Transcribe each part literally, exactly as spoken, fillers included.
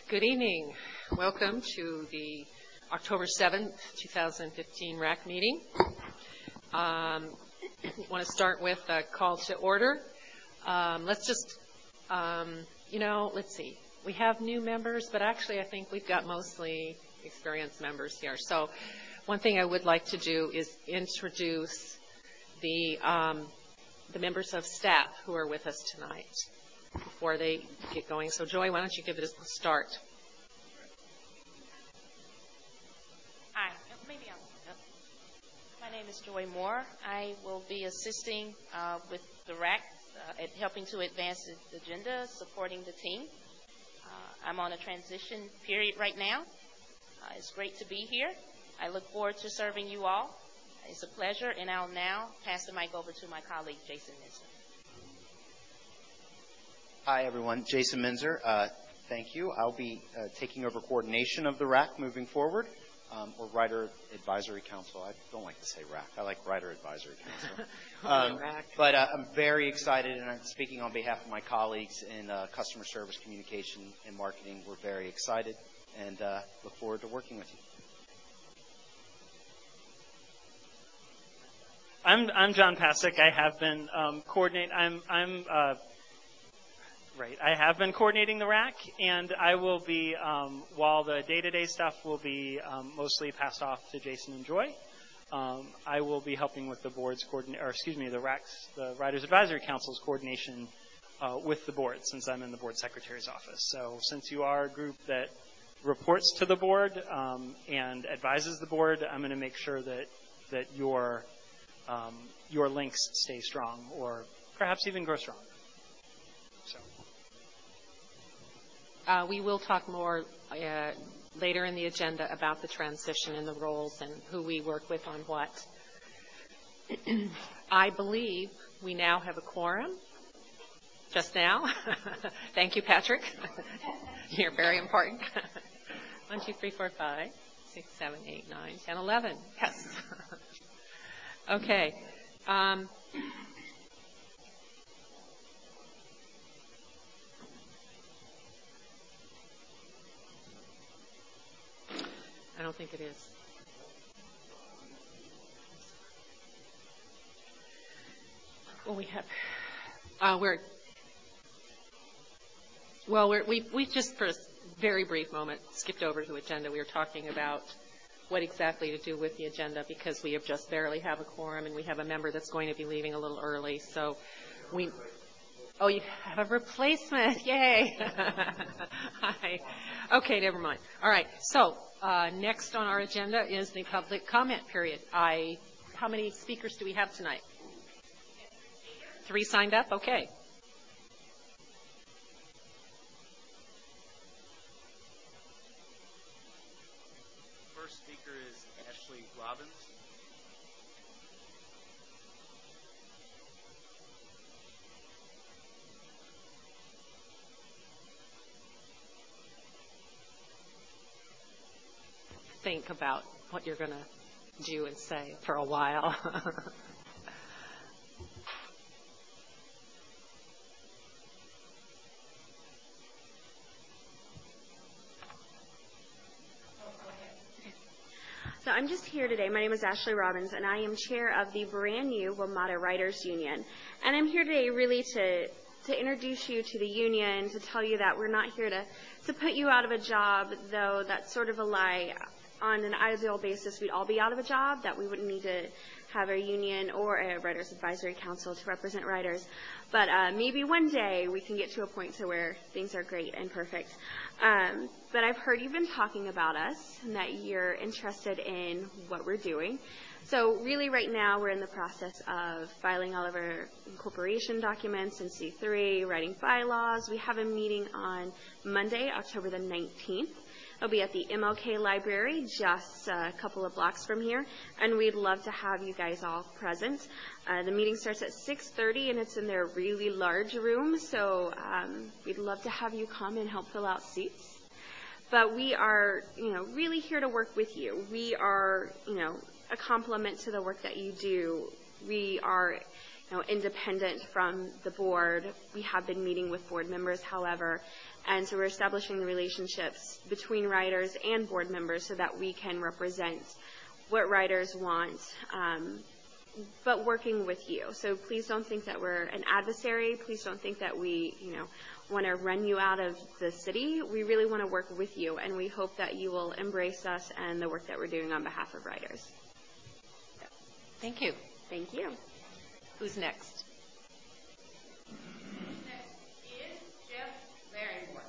Good evening. Welcome to the October seventh, two thousand fifteen R A C meeting. Um, I want to start with a call to order. Um, let's just, um, you know, let's see. We have new members, but actually I think we've got mostly experienced members here. So one thing I would like to do is introduce the, um, the members of staff who are with us tonight before they get going. So Joy, why don't you give it a start? Hi, maybe I'll, uh, my name is Joy Moore. I will be assisting uh, with the R A C, uh, at helping to advance the agenda, supporting the team. Uh, I'm on a transition period right now. Uh, it's great to be here. I look forward to serving you all. It's a pleasure, and I'll now pass the mic over to my colleague, Jason Minzer. Hi, everyone. Jason Minzer. Uh, thank you. I'll be uh, taking over coordination of the R A C moving forward, um, or Writer Advisory Council. I don't like to say R A C. I like Writer Advisory Council. um, but uh, I'm very excited, and I'm speaking on behalf of my colleagues in uh, customer service, communication, and marketing. We're very excited and uh, look forward to working with you. I'm I'm John Pasek. I have been um, coordinate. I'm I'm. Uh, Right. I have been coordinating the R A C, and I will be, um, while the day-to-day stuff will be um, mostly passed off to Jason and Joy, um, I will be helping with the board's coordinate, or excuse me, the R A C's, the Writers Advisory Council's coordination uh, with the board, since I'm in the board secretary's office. So since you are a group that reports to the board um, and advises the board, I'm going to make sure that that your um, your links stay strong, or perhaps even grow strong. So. Uh, we will talk more uh, later in the agenda about the transition and the roles and who we work with on what. I believe we now have a quorum. Just now. Thank you, Patrick. You're very important. One, two, three, four, five, six, seven, eight, nine, ten, eleven. Yes. Okay. Um, I don't think it is. Well, we have, uh, we're, well, we're, we we just for a very brief moment skipped over to agenda. We were talking about what exactly to do with the agenda because we have just barely have a quorum and we have a member that's going to be leaving a little early. So we, oh, you have a replacement. Yay. Hi. Okay, never mind. All right. So uh, next on our agenda is the public comment period. I, how many speakers do we have tonight? Three signed up? Okay. First speaker is Ashley Robbins. Think about what you're going to do and say for a while. So I'm just here today. My name is Ashley Robbins, and I am chair of the brand new WMATA Writers Union. And I'm here today really to to introduce you to the union, to tell you that we're not here to, to put you out of a job, though that's sort of a lie. On an ideal basis, we'd all be out of a job, that we wouldn't need to have a union or a Writers Advisory Council to represent writers. But uh, maybe one day we can get to a point to where things are great and perfect. Um, but I've heard you've been talking about us and that you're interested in what we're doing. So really right now we're in the process of filing all of our incorporation documents in C three, writing bylaws. We have a meeting on Monday, October the nineteenth. It'll be at the M L K Library, just a couple of blocks from here, and we'd love to have you guys all present. Uh, the meeting starts at six thirty, and it's in their really large room, so um, we'd love to have you come and help fill out seats. But we are, you know, really here to work with you. We are, you know, a complement to the work that you do. We are you know, independent from the board. We have been meeting with board members, however, and so we're establishing the relationships between riders and board members so that we can represent what riders want, um, but working with you. So please don't think that we're an adversary. Please don't think that we, you know, want to run you out of the city. We really want to work with you, and we hope that you will embrace us and the work that we're doing on behalf of riders. Thank you. Thank you. Who's next? Next is Jeff Barrymore.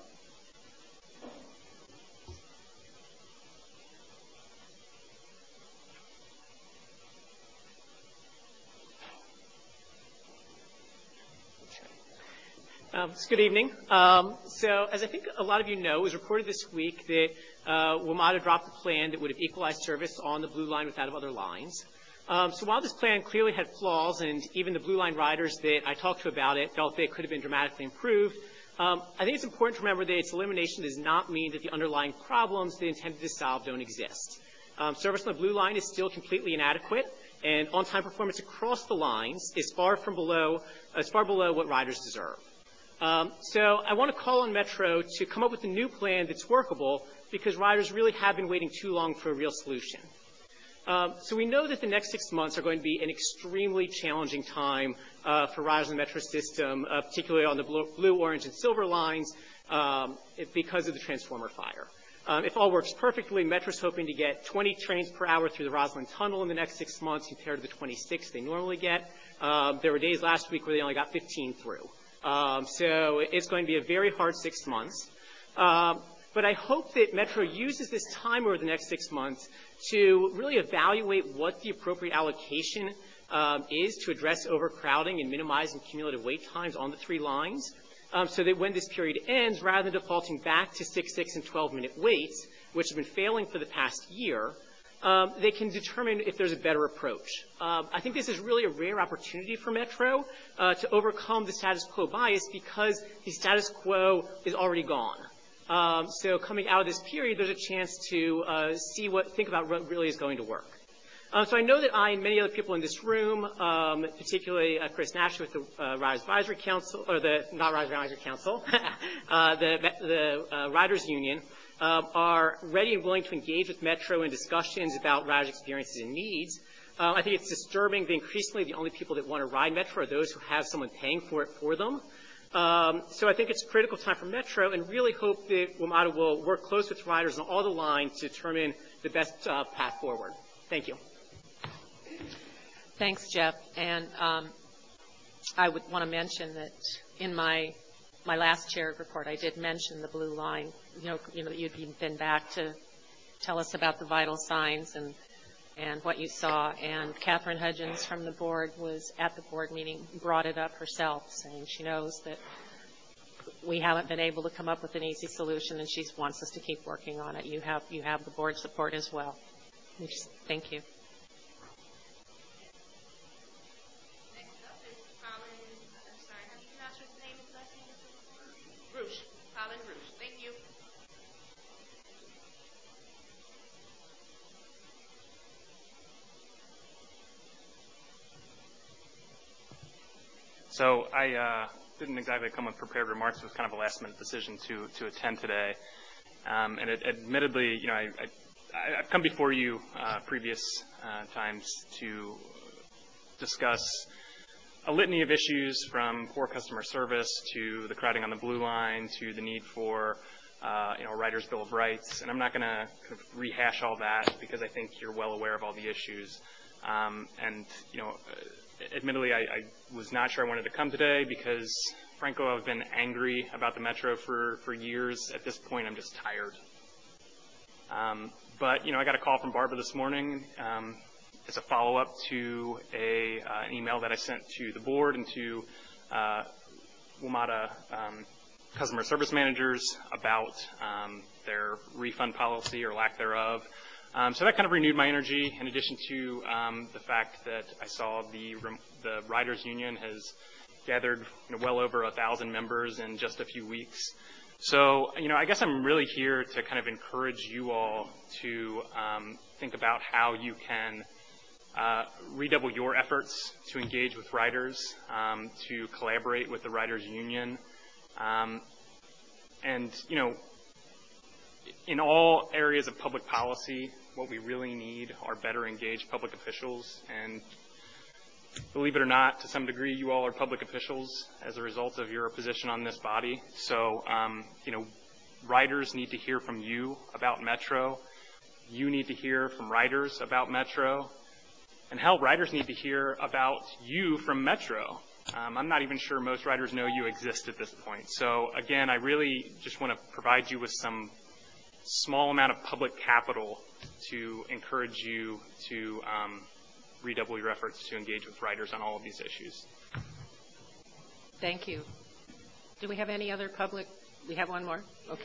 Um, so good evening. Um, so as I think a lot of you know, it was reported this week that uh, WMATA dropped a plan that would have equalized service on the Blue Line with that of other lines. Um, so while this plan clearly had flaws, and even the Blue Line riders that I talked to about it felt that it could have been dramatically improved, um, I think it's important to remember that its elimination does not mean that the underlying problems they intended to solve don't exist. Um, service on the Blue Line is still completely inadequate, and on-time performance across the lines is far from below, is far below what riders deserve. Um, so I want to call on Metro to come up with a new plan that's workable, because riders really have been waiting too long for a real solution. Um, so we know that the next six months are going to be an extremely challenging time uh, for riders in the Metro system, uh, particularly on the blue, blue, orange, and silver lines, um, it, because of the transformer fire. Um, if all works perfectly, Metro's hoping to get twenty trains per hour through the Roslyn Tunnel in the next six months compared to the twenty-six they normally get. Um, there were days last week where they only got fifteen through. Um, so it's going to be a very hard six months. Um, but I hope that Metro uses this time over the next six months to really evaluate what the appropriate allocation um, is to address overcrowding and minimizing cumulative wait times on the three lines, um, so that when this period ends, rather than defaulting back to six, six, and twelve-minute waits, which have been failing for the past year, Um, they can determine if there's a better approach. Um, I think this is really a rare opportunity for Metro uh, to overcome the status quo bias, because the status quo is already gone. Um, so coming out of this period, there's a chance to uh, see what, think about what really is going to work. Um, so I know that I and many other people in this room, um, particularly uh, Chris Nash with the uh, Riders Advisory Council, or the, not Riders Advisory Council, uh, the, the uh, Riders Union, Uh, are ready and willing to engage with Metro in discussions about riders' experiences and needs. Uh, I think it's disturbing that increasingly the only people that want to ride Metro are those who have someone paying for it for them. Um, so I think it's a critical time for Metro, and really hope that WMATA will work close with riders on all the lines to determine the best uh, path forward. Thank you. Thanks, Jeff. And um, I would want to mention that in my my last chair report, I did mention the Blue Line. You know, you know, you'd been back to tell us about the vital signs and and what you saw. And Catherine Hudgens from the board was at the board meeting, brought it up herself, saying she knows that we haven't been able to come up with an easy solution, and she wants us to keep working on it. You have you have the board support as well. Thank you. Next up is Colin, I'm sorry, how do you pronounce his name? His last name is Roosh. Colin Roosh. Thank you. So I uh, didn't exactly come with prepared remarks. It was kind of a last-minute decision to to attend today. Um, and it, admittedly, you know, I, I, I've come before you uh, previous uh, times to discuss a litany of issues, from poor customer service to the crowding on the Blue Line to the need for uh, you know, a Rider's Bill of Rights. And I'm not going to kind of rehash all that, because I think you're well aware of all the issues. Um, and, you know, admittedly, I, I was not sure I wanted to come today because, frankly, I've been angry about the Metro for, for years. At this point, I'm just tired. Um, but, you know, I got a call from Barbara this morning. Um, it's a follow-up to a, uh, an email that I sent to the board and to uh, WMATA um, customer service managers about um, their refund policy or lack thereof. Um, so that kind of renewed my energy, in addition to um, the fact that I saw the the Riders Union has gathered, you know, well over a thousand members in just a few weeks. So, you know, I guess I'm really here to kind of encourage you all to um, think about how you can uh, redouble your efforts to engage with riders, um, to collaborate with the riders union. Um, and, you know, in all areas of public policy, what we really need are better engaged public officials. And believe it or not, to some degree, you all are public officials as a result of your position on this body. So, um, you know, riders need to hear from you about Metro. You need to hear from riders about Metro. And hell, riders need to hear about you from Metro. Um, I'm not even sure most riders know you exist at this point. So, again, I really just want to provide you with some small amount of public capital to encourage you to um, redouble your efforts to engage with riders on all of these issues. Thank you. Do we have any other public? We have one more? Okay.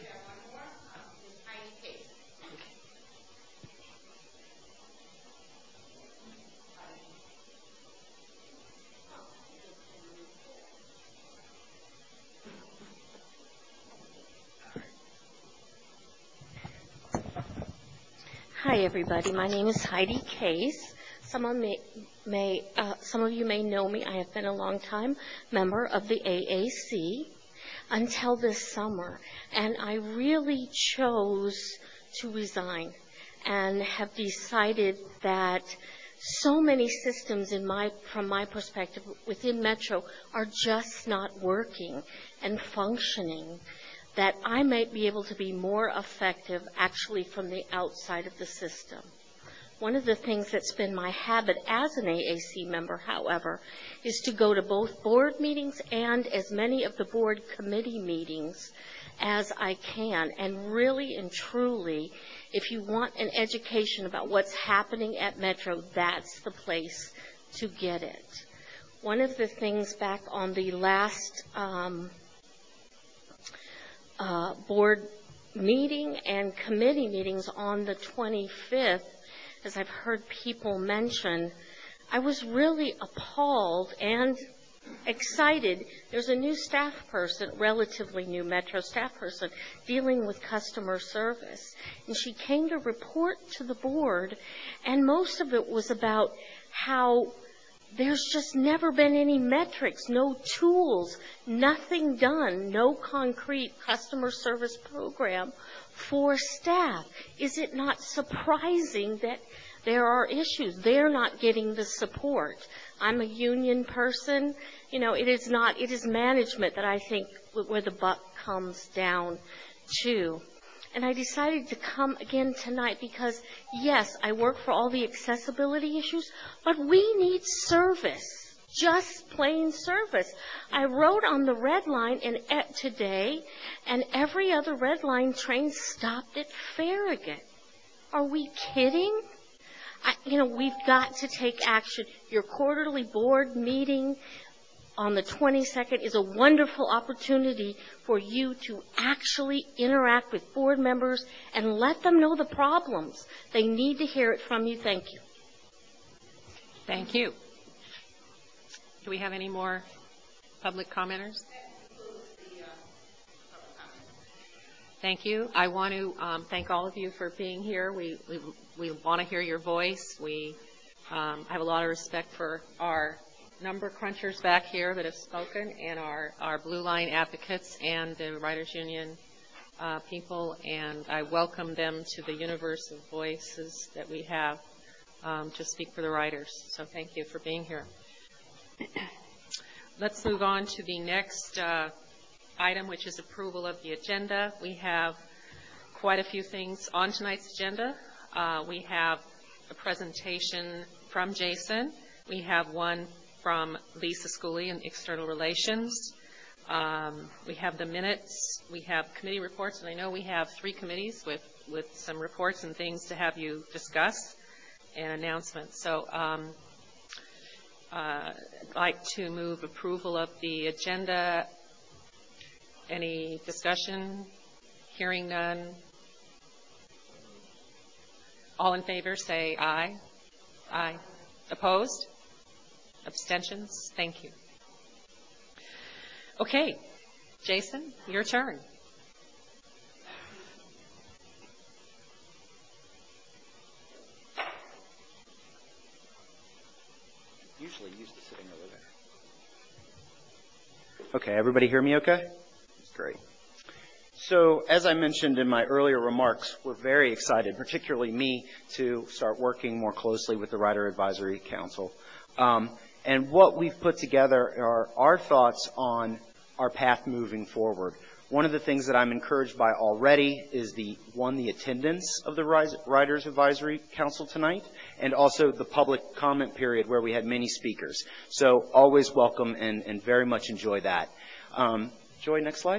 Hi, everybody. My name is Heidi Case. Some of, may, may, uh, some of you may know me. I have been a long-time member of the A A C until this summer, and I really chose to resign and have decided that so many systems in my, from my perspective within Metro are just not working and functioning, that I might be able to be more effective actually from the outside of the system. One of the things that's been my habit as an A A C member, however, is to go to both board meetings and as many of the board committee meetings as I can. And really and truly, if you want an education about what's happening at Metro, that's the place to get it. One of the things back on the last um, Uh, board meeting and committee meetings on the twenty-fifth, as I've heard people mention, I was really appalled and excited. There's a new staff person, relatively new Metro staff person, dealing with customer service. And she came to report to the board, and most of it was about how there's just never been any metrics, no tools, nothing done, no concrete customer service program for staff. Is it not surprising that there are issues? They're not getting the support. I'm a union person. You know, it is not, it is management that I think where the buck comes down to. And I decided to come again tonight because, yes, I work for all the accessibility issues, but we need service, just plain service. I rode on the red line in et today, and every other red line train stopped at Farragut. Are we kidding? I, you know, we've got to take action. Your quarterly board meeting on the twenty-second is a wonderful opportunity for you to actually interact with board members and let them know the problems. They need to hear it from you. Thank you. Thank you. Do we have any more public commenters? Thank you. I want to um, thank all of you for being here. We, we, we want to hear your voice. We um, have a lot of respect for our number crunchers back here that have spoken, and our, our Blue Line advocates and the Writers Union uh, people, and I welcome them to the universe of voices that we have um, to speak for the writers. So thank you for being here. Let's move on to the next uh, item, which is approval of the agenda. We have quite a few things on tonight's agenda. Uh, we have a presentation from Jason. We have one from Lisa Schooley in External Relations. Um, we have the minutes. We have committee reports, and I know we have three committees with, with some reports and things to have you discuss and announcements. So um, uh, I'd like to move approval of the agenda. Any discussion? Hearing none. All in favor say aye. Aye. Opposed? Abstentions? Thank you. Okay, Jason, your turn. usually used to sitting over there. Okay, everybody hear me okay? Great. So, as I mentioned in my earlier remarks, we're very excited, particularly me, to start working more closely with the Rider Advisory Council. Um, and what we've put together are our thoughts on our path moving forward. One of the things that I'm encouraged by already is the, one, the attendance of the Riders Advisory Council tonight, and also the public comment period where we had many speakers. So always welcome and, and very much enjoy that. Um, Joy, next slide.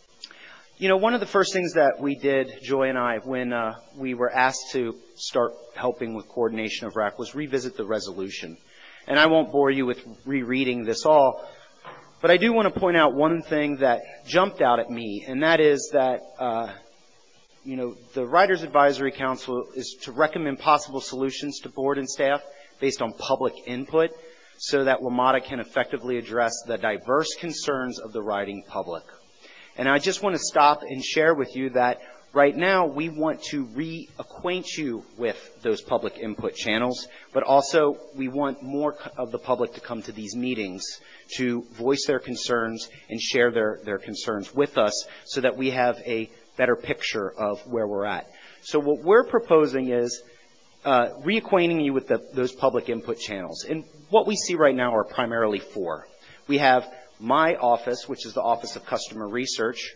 You know, one of the first things that we did, Joy and I, when uh, we were asked to start helping with coordination of R A C was revisit the resolution. And I won't bore you with rereading this all, but I do want to point out one thing that jumped out at me, and that is that, uh, you know, the Riders Advisory Council is to recommend possible solutions to board and staff based on public input so that WMATA can effectively address the diverse concerns of the riding public. And I just want to stop and share with you that right now we want to reacquaint you with those public input channels, but also we want more of the public to come to these meetings to voice their concerns and share their, their concerns with us so that we have a better picture of where we're at. So what we're proposing is uh, reacquainting you with the, those public input channels. And what we see right now are primarily four. We have my office, which is the Office of Customer Research,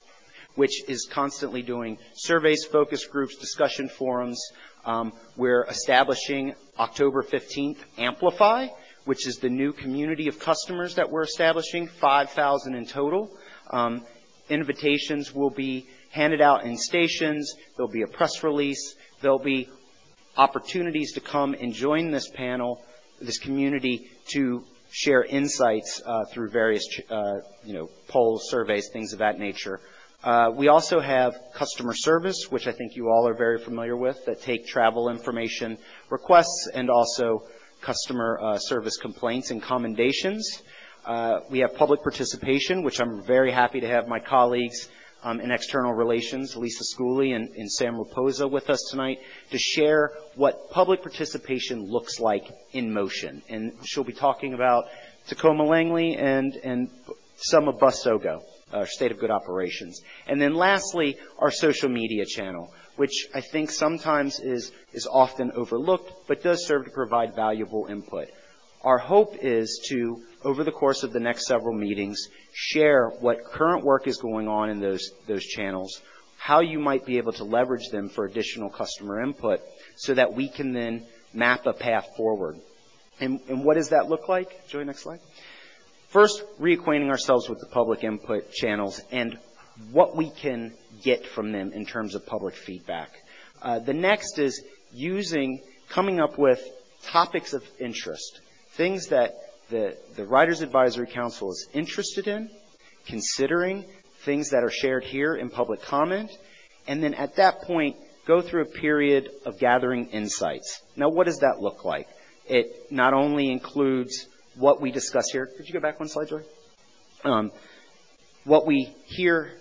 which is constantly doing surveys, focus groups, discussion forums. Um, we're establishing October fifteenth Amplify, which is the new community of customers that we're establishing, five thousand in total. Um, invitations will be handed out in stations. There'll be a press release. There'll be opportunities to come and join this panel, this community, to share insights uh, through various uh, you know, polls, surveys, things of that nature. Uh, we also have customer service, which I think you all are very familiar with, that take travel information requests and also customer uh, service complaints and commendations. Uh, we have public participation, which I'm very happy to have my colleagues um, in external relations, Lisa Schooley and, and Sam Raposa, with us tonight to share what public participation looks like in motion. And she'll be talking about Tacoma Langley and, and some of BusSoGo. Uh, State of Good Operations. And then lastly, our social media channel, which I think sometimes is, is often overlooked, but does serve to provide valuable input. Our hope is to, over the course of the next several meetings, share what current work is going on in those, those channels, how you might be able to leverage them for additional customer input, so that we can then map a path forward. And, and what does that look like? Joy, next slide. First, reacquainting ourselves with the public input channels and what we can get from them in terms of public feedback. Uh, the next is using, coming up with topics of interest, things that the, the Riders Advisory Council is interested in, considering things that are shared here in public comment, and then at that point, go through a period of gathering insights. Now, what does that look like? It not only includes what we discuss here. Could you go back one slide, Joy? Um, what we hear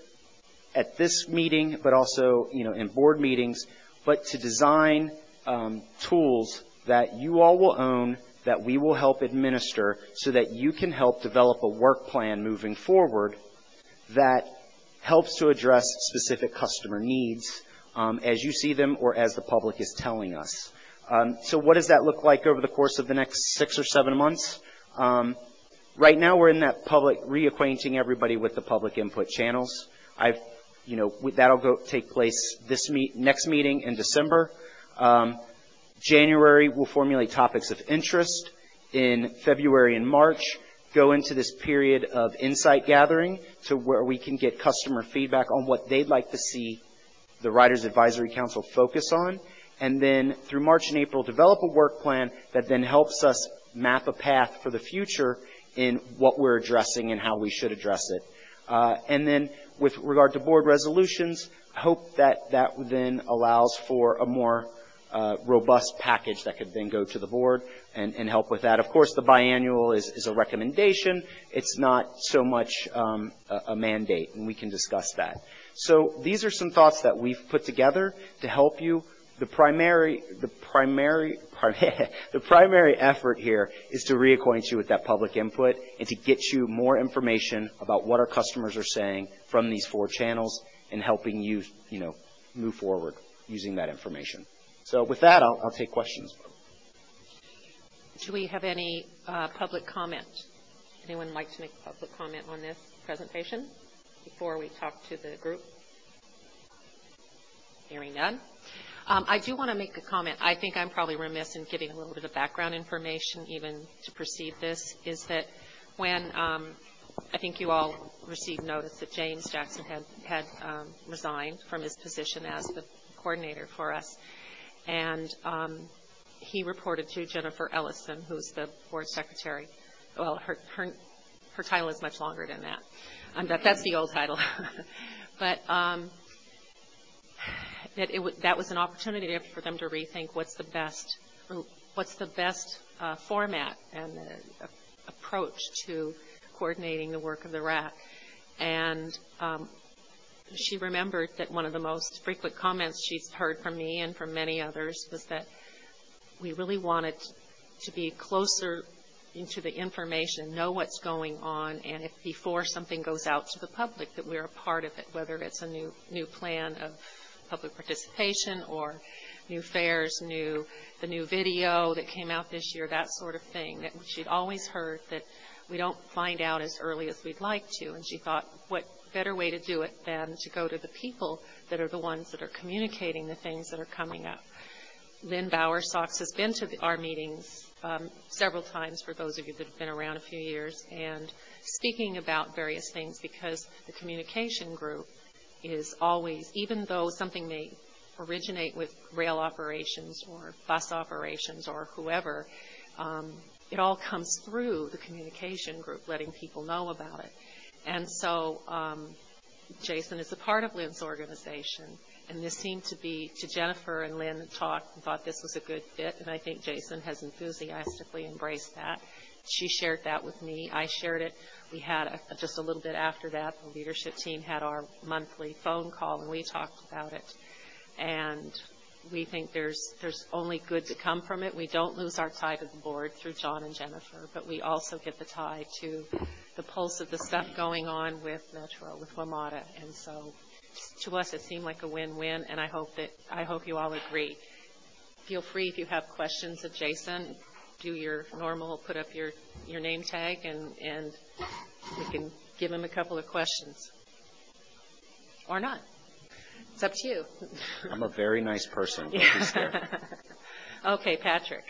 at this meeting, but also, you know, in board meetings, but to design um, tools that you all will own, that we will help administer, so that you can help develop a work plan moving forward that helps to address specific customer needs um, as you see them or as the public is telling us. Um, so what does that look like over the course of the next six or seven months? Um, right now, we're in that public, reacquainting everybody with the public input channels. I've, you know, that'll go take place this meet, next meeting in December. Um, January, we'll formulate topics of interest. In February and March, go into this period of insight gathering to where we can get customer feedback on what they'd like to see the Riders Advisory Council focus on. And then through March and April, develop a work plan that then helps us map a path for the future in what we're addressing and how we should address it. Uh, and then with regard to board resolutions, I hope that that then allows for a more uh, robust package that could then go to the board and, and help with that. Of course, the biannual is, is a recommendation. It's not so much um, a, a mandate, and we can discuss that. So these are some thoughts that we've put together to help you the primary, the primary, the primary effort here is to reacquaint you with that public input and to get you more information about what our customers are saying from these four channels and helping you, you know, move forward using that information. So with that, I'll, I'll take questions. Do we have any uh, public comment? Anyone like to make public comment on this presentation before we talk to the group? Hearing none. Um, I do want to make a comment. I think I'm probably remiss in giving a little bit of background information even to precede this, is that when um, I think you all received notice that James Jackson had, had um, resigned from his position as the coordinator for us. And um, he reported to Jennifer Ellison, who's the board secretary. Well, her, her, her title is much longer than that. Um, that that's the old title. But um, that, it that was an opportunity for them to rethink what's the best, what's the best uh, format and uh, approach to coordinating the work of the R A C. And um, she remembered that one of the most frequent comments she's heard from me and from many others was that we really wanted to be closer into the information, know what's going on, and if before something goes out to the public, that we're a part of it, whether it's a new new plan of public participation or new fairs, new the new video that came out this year, that sort of thing. That she'd always heard that we don't find out as early as we'd like to, and she thought, what better way to do it than to go to the people that are the ones that are communicating the things that are coming up. Lynn Bowersox has been to the, our meetings um, several times, for those of you that have been around a few years, and speaking about various things, because the communication group is always, even though something may originate with rail operations or bus operations or whoever, um, it all comes through the communication group, letting people know about it. And so um, Jason is a part of Lynn's organization, and this seemed to be, to Jennifer and Lynn talked and thought this was a good fit, and I think Jason has enthusiastically embraced that. She shared that with me. I shared it. We had a, just a little bit after that, the leadership team had our monthly phone call, and we talked about it. And we think there's there's only good to come from it. We don't lose our tie to the board through John and Jennifer, but we also get the tie to the pulse of the stuff going on with Metro, with WMATA. And so to us it seemed like a win-win, and I hope that I hope you all agree. Feel free, if you have questions of Jason, do your normal, put up your, your name tag, and, and we can give him a couple of questions. Or not. It's up to you. I'm a very nice person. Don't be scared. Okay, Patrick.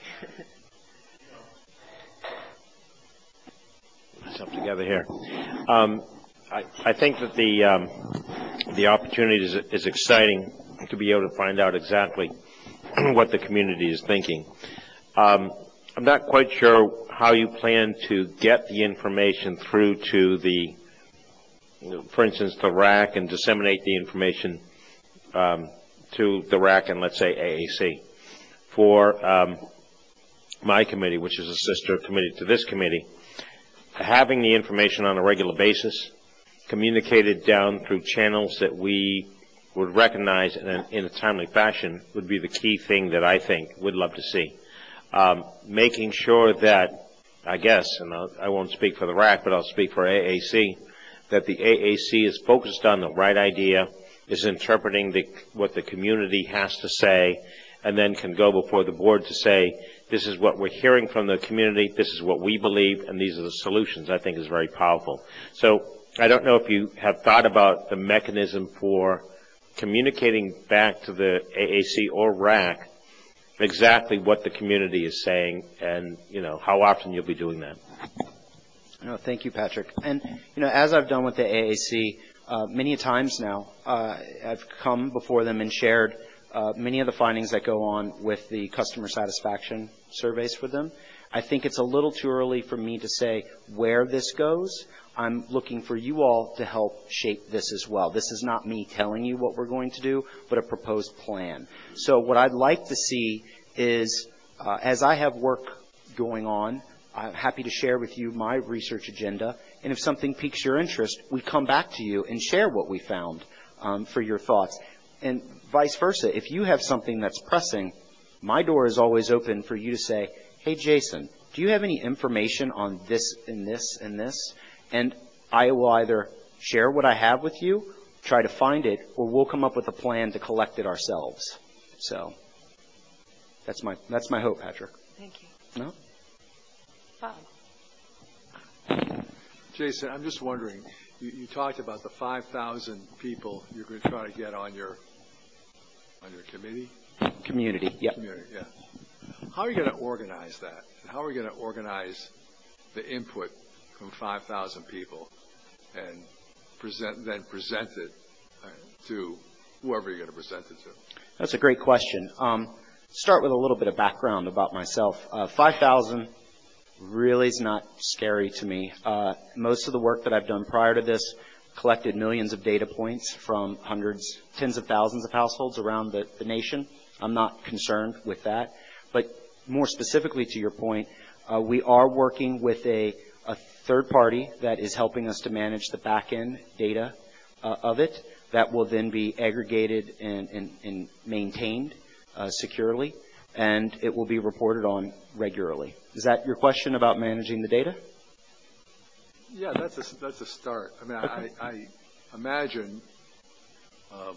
Myself together here. Um, I, I think that the um, the opportunity is, is exciting to be able to find out exactly what the community is thinking. Um, I'm not quite sure how you plan to get the information through to the, for instance, the R A C, and disseminate the information um, to the R A C and, let's say, A A C. For um, my committee, which is a sister committee to this committee, having the information on a regular basis, communicated down through channels that we would recognize in a, in a timely fashion, would be the key thing that I think we'd love to see. Um, making sure that, I guess, and I'll, I won't speak for the R A C, but I'll speak for A A C, that the A A C is focused on the right idea, is interpreting the, what the community has to say, and then can go before the board to say, this is what we're hearing from the community, this is what we believe, and these are the solutions, I think is very powerful. So I don't know if you have thought about the mechanism for communicating back to the A A C or R A C exactly what the community is saying, and, you know, how often you'll be doing that. No, thank you, Patrick. And, you know, as I've done with the A A C uh, many times now, uh, I've come before them and shared uh, many of the findings that go on with the customer satisfaction surveys for them. I think it's a little too early for me to say where this goes. I'm looking for you all to help shape this as well. This is not me telling you what we're going to do, but a proposed plan. So what I'd like to see is, uh, as I have work going on, I'm happy to share with you my research agenda, and if something piques your interest, we come back to you and share what we found um, for your thoughts. and vice versa. If you have something that's pressing, my door is always open for you to say, hey, Jason, do you have any information on this and this and this? And I will either share what I have with you, try to find it, or we'll come up with a plan to collect it ourselves. So that's my that's my hope, Patrick. Thank you. No? Bob. Jason, I'm just wondering, you, you talked about the five thousand people you're going to try to get on your on your committee? Community, yeah. Community, yeah. How are you going to organize that? How are you going to organize the input from five thousand people and present then present it uh, to whoever you're going to present it to? That's a great question. Um, start with a little bit of background about myself. Uh, five thousand really is not scary to me. Uh, most of the work that I've done prior to this collected millions of data points from hundreds, tens of thousands of households around the, the nation. I'm not concerned with that. But more specifically to your point, uh, we are working with a, a third party that is helping us to manage the back-end data uh, of it that will then be aggregated and, and, and maintained uh, securely, and it will be reported on regularly. Is that your question about managing the data? Yeah, that's a, that's a start. I mean, okay. I, I imagine, um,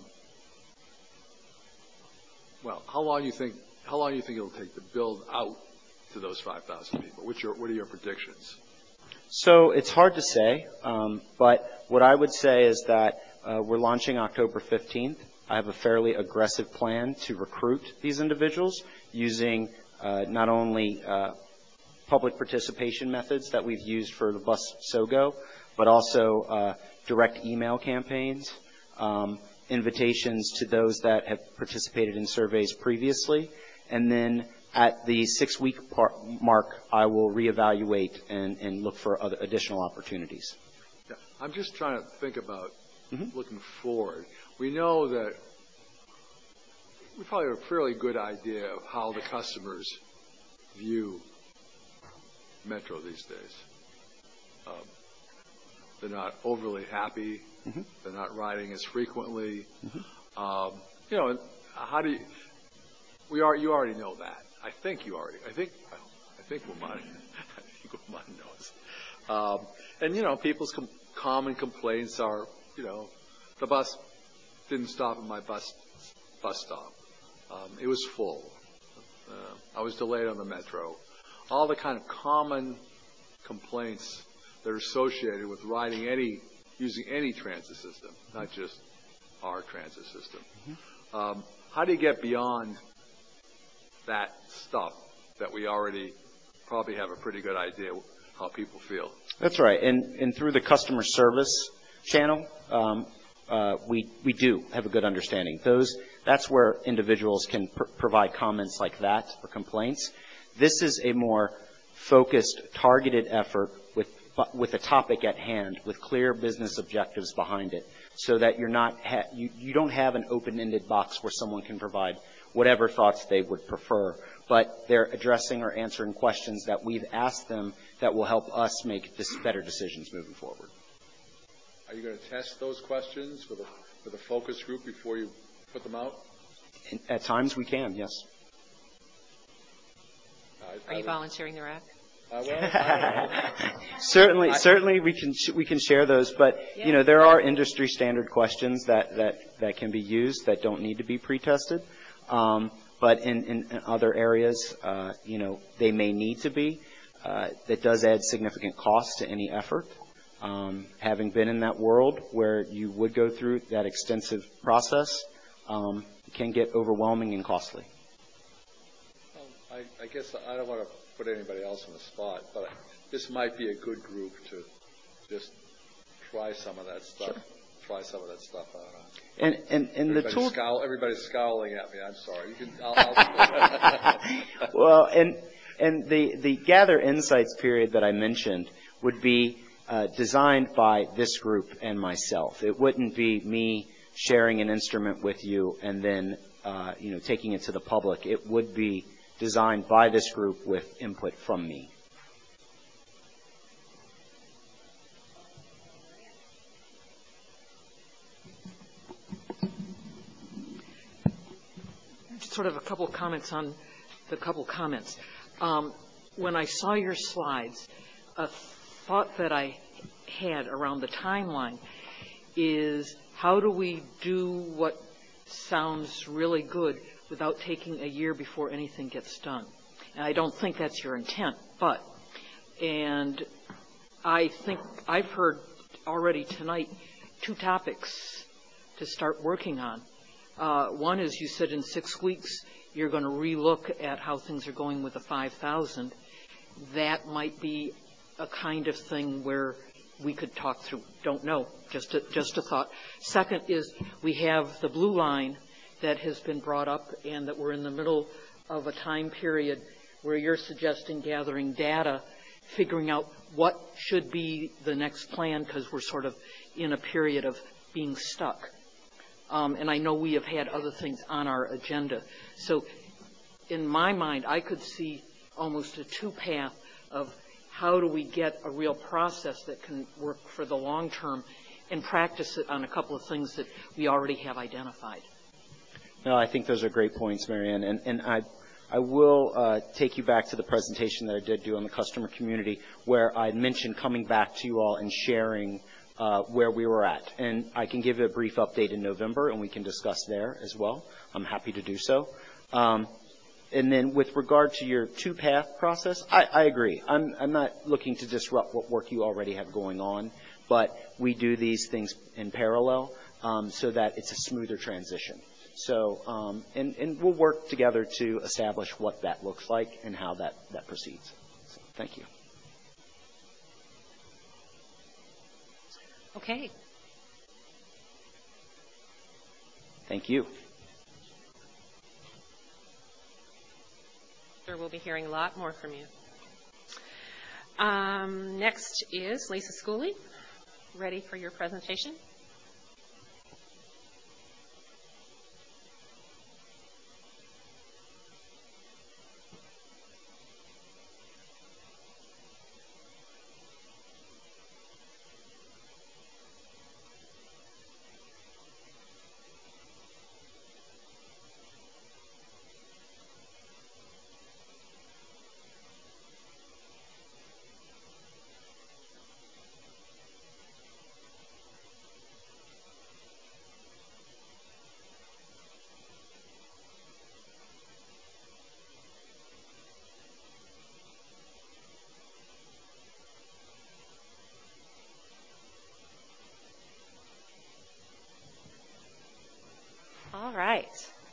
well, how long do you think, how long do you think it'll take to build out to those five thousand people? What's your, what are your predictions? So it's hard to say, um, but what I would say is that uh, we're launching October fifteenth. I have a fairly aggressive plan to recruit these individuals using uh, not only uh, public participation methods that we've used for the Bus SOGO, but also uh, direct email campaigns, um, invitations to those that have participated in surveys previously, and then at the six-week mark, I will reevaluate and, and look for other additional opportunities. Yeah, I'm just trying to think about mm-hmm. looking forward. We know that we probably have a fairly good idea of how the customers view Metro these days. Um, they're not overly happy. Mm-hmm. They're not riding as frequently. Mm-hmm. Um, you know, how do you? We are. You already know that. I think you already. I think. I think WMATA. I think WMATA knows. Um, and you know, people's com- common complaints are, you know, the bus didn't stop at my bus bus stop. Um, it was full. Uh, I was delayed on the Metro. All the kind of common complaints that are associated with riding any, using any transit system, not just our transit system. Mm-hmm. Um, how do you get beyond that stuff that we already probably have a pretty good idea how people feel? That's right. And, and through the customer service channel, um, uh, we, we do have a good understanding. Those, that's where individuals can pr- provide comments like that or complaints. This is a more focused, targeted effort with with a topic at hand, with clear business objectives behind it, so that you're not ha- you you don't have an open-ended box where someone can provide whatever thoughts they would prefer, but they're addressing or answering questions that we've asked them that will help us make this better decisions moving forward. Are you going to test those questions with a with a focus group before you put them out? And at times, we can, yes. Are you volunteering the rack? Uh, well, I certainly, I, certainly we can sh- we can share those, but yeah. you know there are industry standard questions that, that, that can be used that don't need to be pre-tested. Um, but in, in, in other areas, uh, you know, they may need to be. Uh, that does add significant cost to any effort. Um, having been in that world where you would go through that extensive process, um, it can get overwhelming and costly. Well, I, I guess I don't want to put anybody else on the spot, but this might be a good group to just try some of that stuff. Sure. Try some of that stuff out. And and and the tool. Scowl, everybody's scowling at me. I'm sorry. You can. I'll, I'll well, and and the the gather insights period that I mentioned would be uh, designed by this group and myself. It wouldn't be me sharing an instrument with you and then uh, you know taking it to the public. It would be designed by this group with input from me. sort of a couple of comments on the couple comments. Um, when I saw your slides, a thought that I had around the timeline is how do we do what sounds really good without taking a year before anything gets done? And I don't think that's your intent, but, and I think I've heard already tonight two topics to start working on. Uh, one is you said in six weeks you're going to relook at how things are going with the five thousand. That might be a kind of thing where we could talk through. Don't know, just a, just a thought. Second is we have the blue line that has been brought up and that we're in the middle of a time period where you're suggesting gathering data, figuring out what should be the next plan because we're sort of in a period of being stuck. Um, and I know we have had other things on our agenda. So in my mind, I could see almost a two-path of how do we get a real process that can work for the long term and practice it on a couple of things that we already have identified. No, I think those are great points, Marianne. And, and I, I will uh, take you back to the presentation that I did do on the customer community where I mentioned coming back to you all and sharing uh, where we were at. And I can give you a brief update in November, and we can discuss there as well. I'm happy to do so. Um, and then with regard to your two-path process, I, I agree. I'm, I'm not looking to disrupt what work you already have going on, but we do these things in parallel um, so that it's a smoother transition. So, um, and, and we'll work together to establish what that looks like and how that, that proceeds. So, thank you. Okay. Thank you. Sure, we'll be hearing a lot more from you. Um, next is Lisa Schooley, ready for your presentation. All right.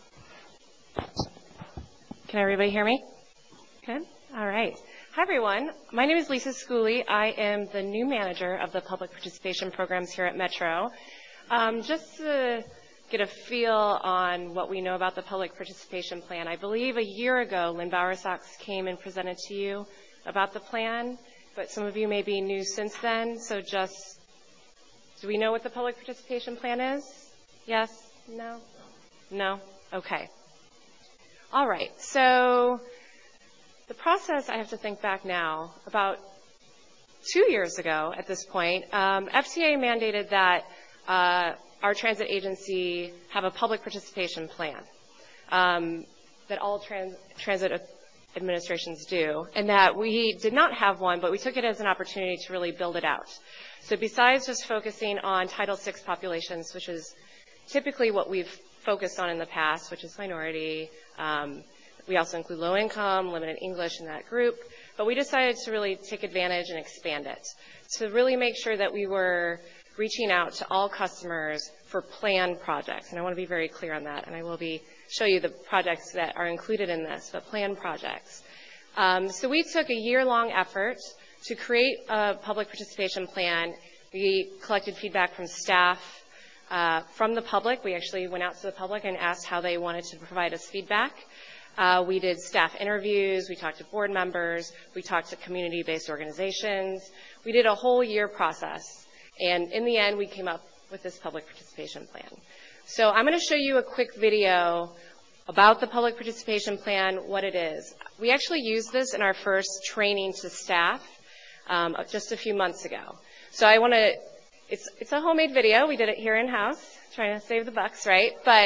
Can everybody hear me? Good? All right. Hi, everyone. My name is Lisa Schooley. I am the new manager of the public participation programs here at Metro. Um, just to get a feel on what we know about the public participation plan, I believe a year ago, Lynn Bowersox came and presented to you about the plan, but some of you may be new since then, so just, do we know what the public participation plan is? Yes? No? No? Okay. All right. So the process, I have to think back now, about two years ago at this point, um, F T A mandated that uh, our transit agency have a public participation plan um, that all trans transit administrations do, and that we did not have one, but we took it as an opportunity to really build it out. So besides just focusing on Title six populations, which is typically what we've focused on in the past, which is minority. Um, we also include low income, limited English in that group. But we decided to really take advantage and expand it to really make sure that we were reaching out to all customers for planned projects. And I want to be very clear on that. And I will be show you the projects that are included in this, but planned projects. Um, so we took a year-long effort to create a public participation plan. We collected feedback from staff, Uh, from the public. We actually went out to the public and asked how they wanted to provide us feedback. Uh, we did staff interviews. We talked to board members. We talked to community-based organizations. We did a whole year process. And in the end, we came up with this public participation plan. So I'm going to show you a quick video about the public participation plan, what it is. We actually used this in our first training to staff um, just a few months ago. So I want to It's, it's a homemade video. We did it here in-house, trying to save the bucks, right? But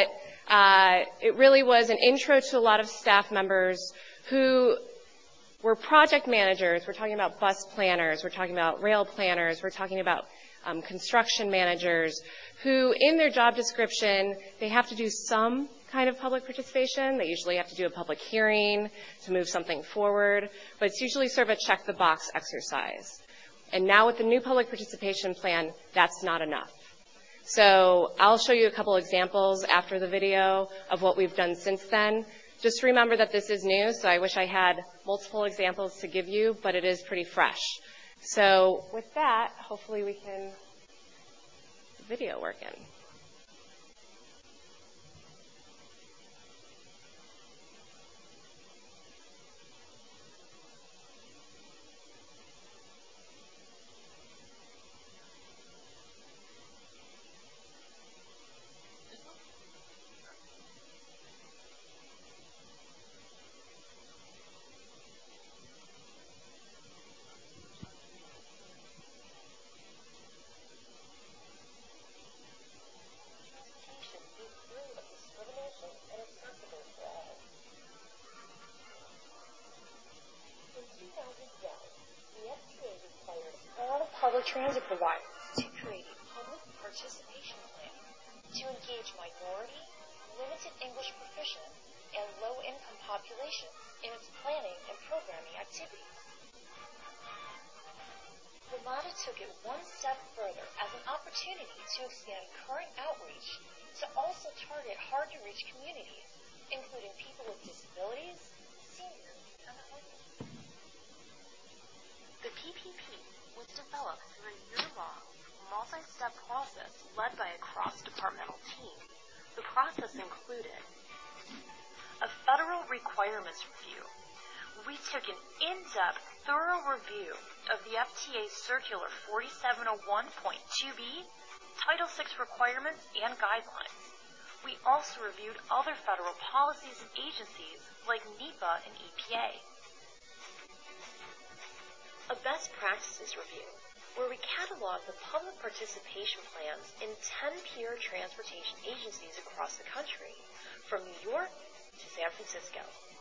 Uh, it really was an intro to a lot of staff members who were project managers. We're talking about bus planners. We're talking about rail planners. We're talking about um, construction managers who, in their job description, they have to do some kind of public participation. They usually have to do a public hearing to move something forward, but it's usually sort of a check-the-box exercise. And now with the new public participation plan, that's not enough. So I'll show you a couple examples after the video of what we've done since then. Just remember that this is new, so I wish I had multiple examples to give you, but it is pretty fresh. So with that, hopefully we can get the video working. Public transit providers to create a public participation plan to engage minority, limited English proficient, and low-income populations in its planning and programming activities. WMATA took it one step further as an opportunity to expand current outreach to also target hard-to-reach communities, including people with disabilities, seniors, and the homeless. The P P P was developed through a year-long, multi-step process led by a cross-departmental team. The process included a federal requirements review. We took an in-depth, thorough review of the F T A Circular forty-seven oh one point two B, Title six requirements, and guidelines. We also reviewed other federal policies and agencies like NEPA and E P A. A best practices review, where we catalog the public participation plans in ten peer transportation agencies across the country, from New York to San Francisco.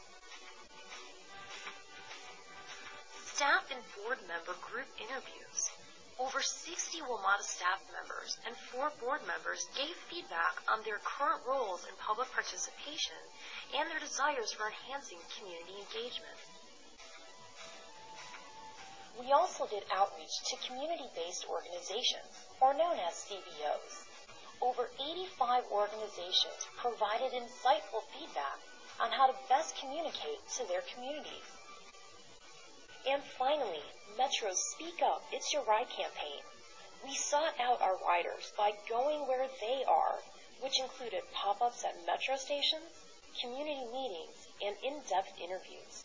Staff and board member group interviews. Over sixty WMATA staff members and four board members gave feedback on their current roles in public participation and their desires for enhancing community engagement. We also did outreach to community-based organizations, or known as C B Os. Over eighty-five organizations provided insightful feedback on how to best communicate to their communities. And finally, Metro's Speak Up, It's Your Ride campaign. We sought out our riders by going where they are, which included pop-ups at Metro stations, community meetings, and in-depth interviews.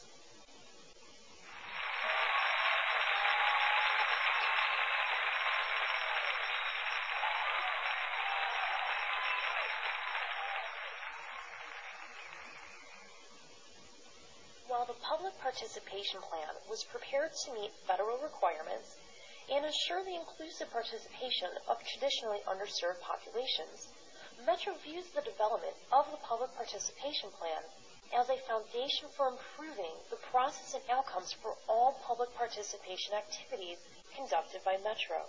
While the public participation plan was prepared to meet federal requirements and ensure the inclusive participation of traditionally underserved populations, Metro views the development of the public participation plan as a foundation for improving the process and outcomes for all public participation activities conducted by Metro.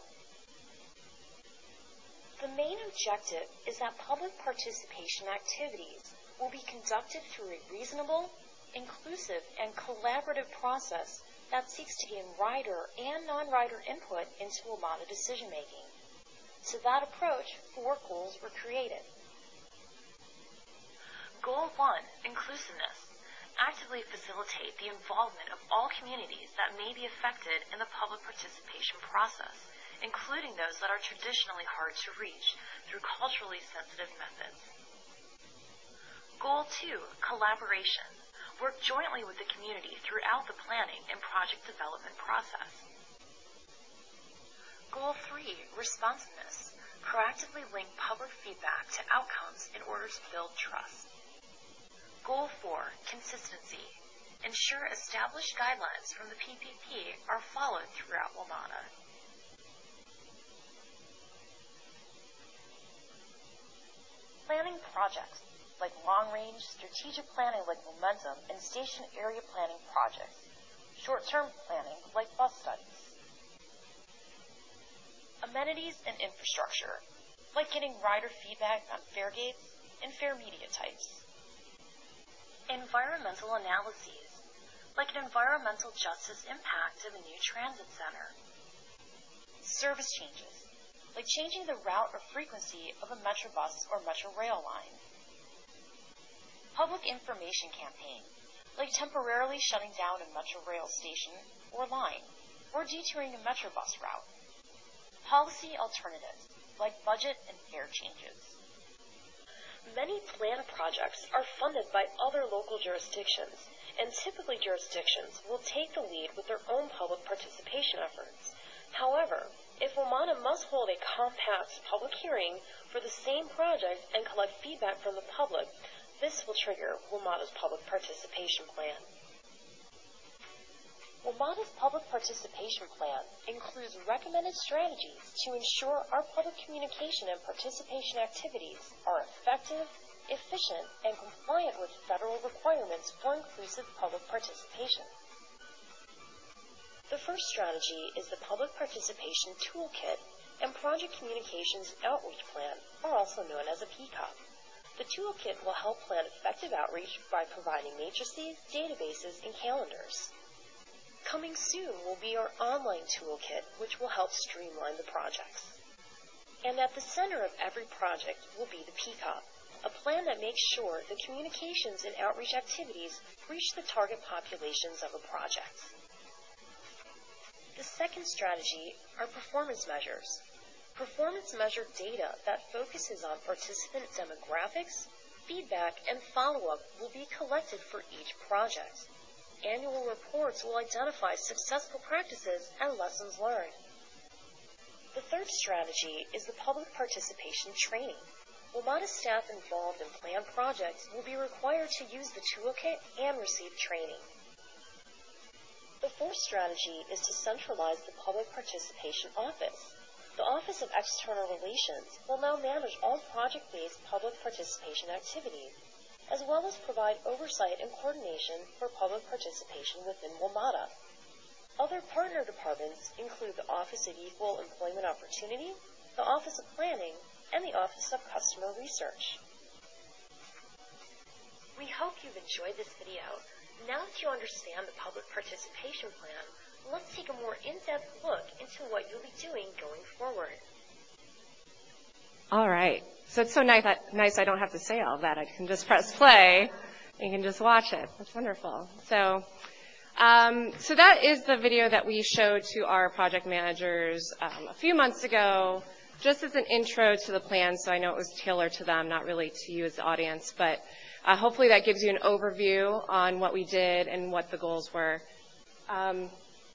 The main objective is that public participation activities will be conducted through a reasonable, inclusive, and collaborative process that seeks to gain rider and non-rider input into WMATA decision-making. To that approach, four goals were created. Goal one, inclusiveness. Actively facilitate the involvement of all communities that may be affected in the public participation process, including those that are traditionally hard to reach through culturally sensitive methods. Goal two, collaboration. Work jointly with the community throughout the planning and project development process. Goal three, responsiveness. Proactively link public feedback to outcomes in order to build trust. Goal four, consistency. Ensure established guidelines from the P P P are followed throughout WMATA. Planning projects. like long-range, strategic planning like Momentum, and station area planning projects, short-term planning like bus studies. Amenities and infrastructure, like getting rider feedback on fare gates and fare media types. Environmental analyses, like an environmental justice impact of a new transit center. Service changes, like changing the route or frequency of a Metrobus or Metrorail line. Public information campaign, like temporarily shutting down a Metrorail station or line, or detouring a Metrobus route. Policy alternatives, like budget and fare changes. Many planned projects are funded by other local jurisdictions, and typically jurisdictions will take the lead with their own public participation efforts. However, if WMATA must hold a compact public hearing for the same project and collect feedback from the public, this will trigger WMATA's public participation plan. WMATA's public participation plan includes recommended strategies to ensure our public communication and participation activities are effective, efficient, and compliant with federal requirements for inclusive public participation. The first strategy is the Public Participation Toolkit, and Project Communications Outreach Plan, or also known as a P C O P. The toolkit will help plan effective outreach by providing matrices, databases, and calendars. Coming soon will be our online toolkit, which will help streamline the projects. And at the center of every project will be the P C O P, a plan that makes sure the communications and outreach activities reach the target populations of a project. The second strategy are performance measures. Performance measure data that focuses on participant demographics, feedback, and follow-up will be collected for each project. Annual reports will identify successful practices and lessons learned. The third strategy is the public participation training. WMATA staff involved in planned projects will be required to use the toolkit and receive training. The fourth strategy is to centralize the Public Participation Office. The Office of External Relations will now manage all project-based public participation activities, as well as provide oversight and coordination for public participation within WMATA. Other partner departments include the Office of Equal Employment Opportunity, the Office of Planning, and the Office of Customer Research. We hope you've enjoyed this video. Now that you understand the Public Participation Plan, let's take a more in-depth look into what you'll be doing going forward. All right. So it's so nice, nice I don't have to say all of that. I can just press play and you can just watch it. That's wonderful. So, um, so that is the video that we showed to our project managers um, a few months ago, just as an intro to the plan. So I know it was tailored to them, not really to you as the audience, but uh, hopefully that gives you an overview on what we did and what the goals were. Um,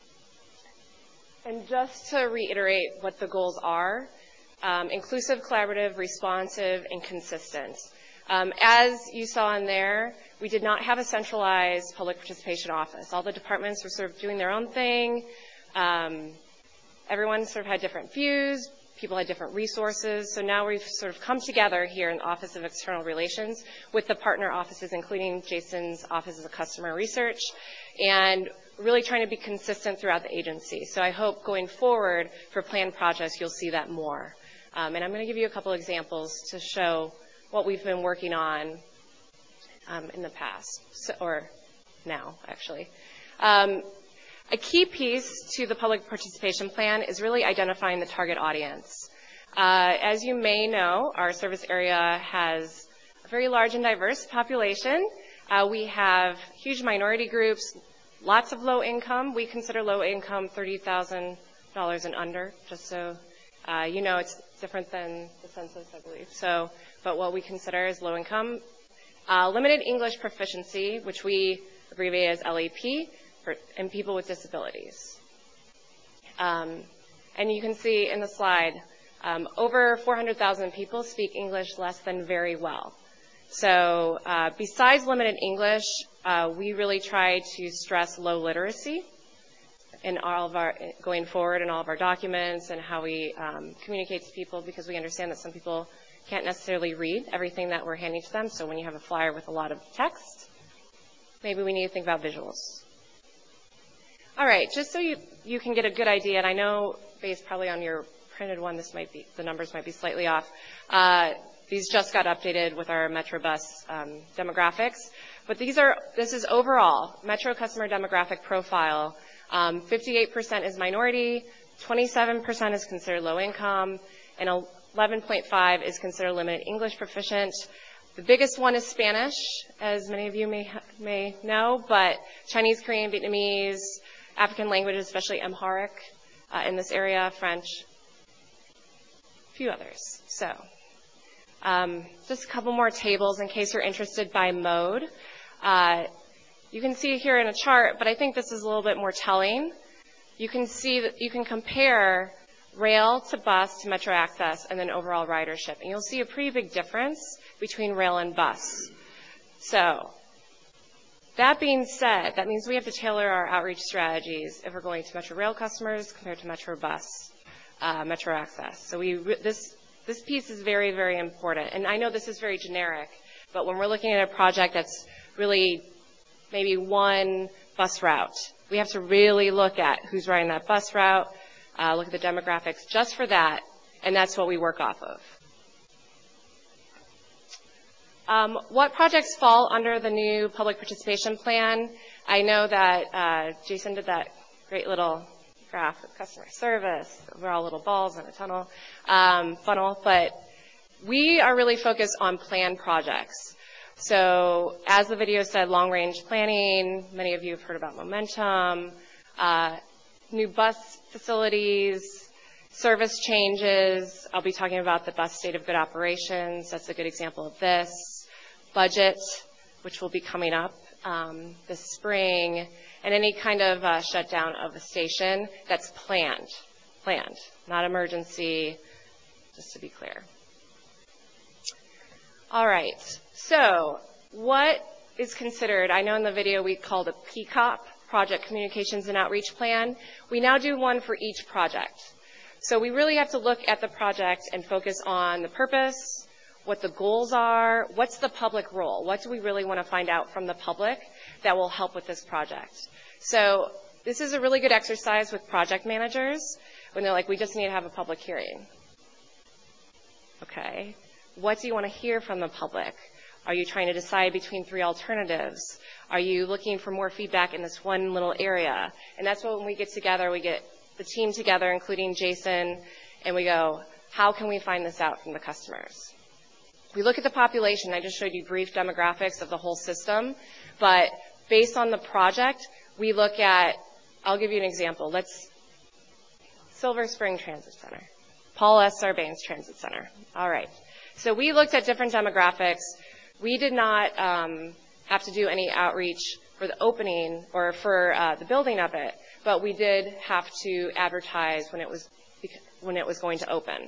And just to reiterate what the goals are, um, inclusive, collaborative, responsive, and consistent. Um, as you saw in there, we did not have a centralized public participation office. All the departments were sort of doing their own thing. Um, everyone sort of had different views. People had different resources. So now we've sort of come together here in the Office of External Relations with the partner offices, including Jason's Office of Customer Research, and really trying to be consistent throughout the agency. So I hope going forward for planned projects, you'll see that more. Um, and I'm going to give you a couple examples to show what we've been working on um, in the past, so, or now, actually. Um, a key piece to the public participation plan is really identifying the target audience. Uh, as you may know, our service area has a very large and diverse population. Uh, we have huge minority groups, lots of low income. We consider low income thirty thousand dollars and under, just so uh, you know, it's different than the census, I believe. So, but what we consider is low income. Uh, limited English proficiency, which we abbreviate as L E P, for, and people with disabilities. Um, and you can see in the slide, um, over four hundred thousand people speak English less than very well. So uh, besides limited English, uh, we really try to stress low literacy in all of our, going forward in all of our documents and how we um, communicate to people, because we understand that some people can't necessarily read everything that we're handing to them. So when you have a flyer with a lot of text, maybe we need to think about visuals. All right, just so you, you can get a good idea, and I know based probably on your printed one, this might be, the numbers might be slightly off. Uh, these just got updated with our MetroBus um, demographics. But these are, this is overall, Metro customer demographic profile. Um, fifty-eight percent is minority, twenty-seven percent is considered low income, and eleven point five is considered limited English proficient. The biggest one is Spanish, as many of you may, may know, but Chinese, Korean, Vietnamese, African languages, especially Amharic uh, in this area, French, a few others. So um, just a couple more tables in case you're interested by mode. Uh, you can see here in a chart, but I think this is a little bit more telling. You can see that you can compare rail to bus to Metro Access and then overall ridership. And you'll see a pretty big difference between rail and bus. So that being said, that means we have to tailor our outreach strategies if we're going to Metro Rail customers compared to Metro Bus, uh, Metro Access. So we, this, this piece is very, very important. And I know this is very generic, but when we're looking at a project that's really maybe one bus route, we have to really look at who's riding that bus route, uh, look at the demographics just for that, and that's what we work off of. Um, what projects fall under the new public participation plan? I know that uh, Jason did that great little graph with customer service. We're all little balls in a tunnel, um, funnel, but we are really focused on planned projects. So as the video said, long-range planning, many of you have heard about Momentum, uh, new bus facilities, service changes. I'll be talking about the bus state of good operations. That's a good example of this. Budget, which will be coming up um, this spring, and any kind of uh, shutdown of a station that's planned, planned, not emergency, just to be clear. All right, so what is considered, I know in the video we called a P COP, Project Communications and Outreach Plan. We now do one for each project. So we really have to look at the project and focus on the purpose, what the goals are, what's the public role, what do we really want to find out from the public that will help with this project. So this is a really good exercise with project managers when they're like, we just need to have a public hearing. Okay. What do you want to hear from the public? Are you trying to decide between three alternatives? Are you looking for more feedback in this one little area? And that's what when we get together, we get the team together, including Jason, and we go, how can we find this out from the customers? We look at the population. I just showed you brief demographics of the whole system, but based on the project, we look at, I'll give you an example. Let's, Silver Spring Transit Center, Paul S. Sarbanes Transit Center. All right. So we looked at different demographics. We did not um, have to do any outreach for the opening or for uh, the building of it, but we did have to advertise when it was when it was going to open.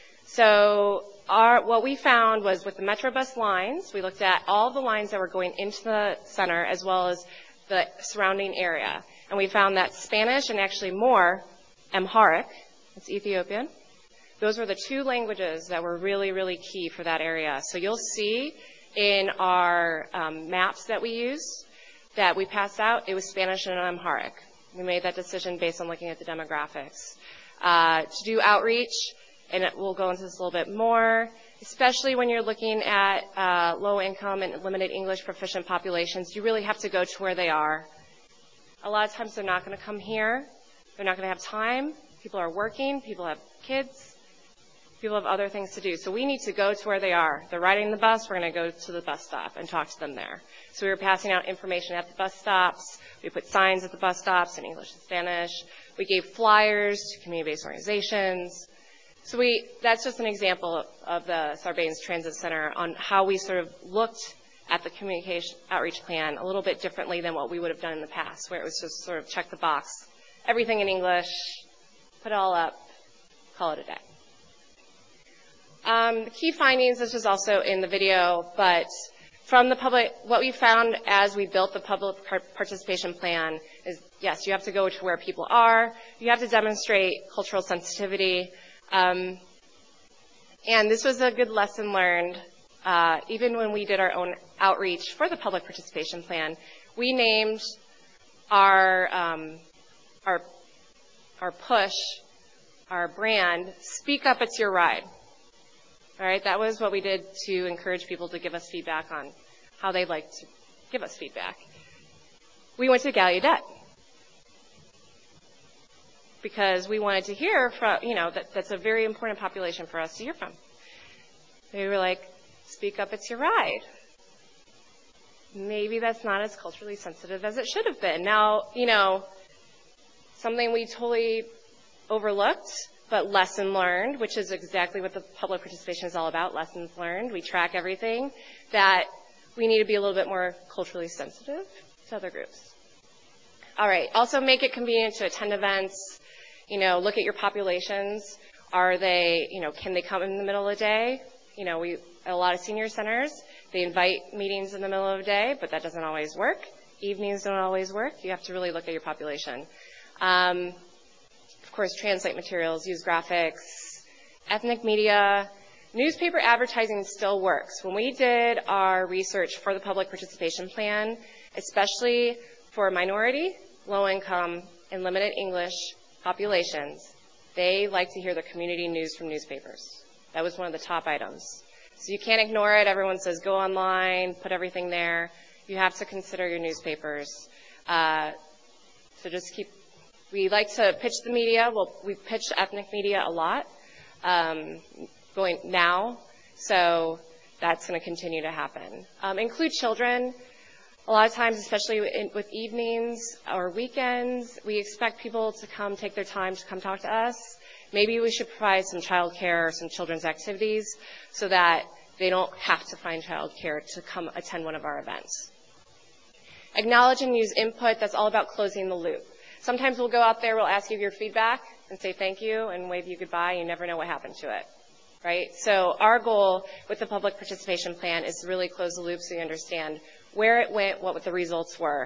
So our, what we found was with the MetroBus lines, we looked at all the lines that were going into the center as well as the surrounding area. And we found that Spanish and actually more Amharic, it's Ethiopian, those were the two languages that were really, really key for that area. So you'll see in our um, maps that we use that we passed out, it was Spanish and Amharic. We made that decision based on looking at the demographics. Uh, to do outreach, and it, we'll go into this a little bit more, especially when you're looking at uh, low-income and limited English proficient populations, you really have to go to where they are. A lot of times they're not going to come here. They're not going to have time. People are working. People have kids. People have other things to do. So we need to go to where they are. They're riding the bus. We're going to go to the bus stop and talk to them there. So we were passing out information at the bus stops. We put signs at the bus stops in English and Spanish. We gave flyers to community-based organizations. So we, that's just an example of, of the Sarbanes Transit Center on how we sort of looked at the communication outreach plan a little bit differently than what we would have done in the past, where it was just sort of check the box, everything in English, put it all up, call it a day. Um, the key findings, this was also in the video, but from the public, what we found as we built the public participation plan is, yes, you have to go to where people are. You have to demonstrate cultural sensitivity. Um, And this was a good lesson learned. Uh, even when we did our own outreach for the public participation plan, we named our, um, our, our push, our brand, Speak Up, It's Your Ride. All right, that was what we did to encourage people to give us feedback on how they'd like to give us feedback. We went to Gallaudet because we wanted to hear from, you know, that, that's a very important population for us to hear from. They were like, speak up, it's your ride. Maybe that's not as culturally sensitive as it should have been. Now, you know, something we totally overlooked, but lesson learned, which is exactly what the public participation is all about, lessons learned. We track everything, that we need to be a little bit more culturally sensitive to other groups. All right, also make it convenient to attend events. You know, look at your populations. Are they, you know, can they come in the middle of the day? You know, we, at a lot of senior centers, they invite meetings in the middle of the day, but that doesn't always work. Evenings don't always work. You have to really look at your population. Um, of course, translate materials, use graphics, ethnic media. Newspaper advertising still works. When we did our research for the public participation plan, especially for minority, low income, and limited English populations, they like to hear the community news from newspapers. That was one of the top items. So you can't ignore it. Everyone says go online, put everything there. You have to consider your newspapers. Uh, so just keep, we like to pitch the media. Well, we pitch ethnic media a lot um, going now. So that's going to continue to happen. Um, include children. A lot of times, especially in, with evenings or weekends, we expect people to come take their time to come talk to us. Maybe we should provide some child care or some children's activities so that they don't have to find child care to come attend one of our events. Acknowledge and use input. That's all about closing the loop. Sometimes we'll go out there, we'll ask you your feedback and say thank you and wave you goodbye. You never know what happened to it, right? So our goal with the public participation plan is to really close the loop so you understand where it went, what the results were.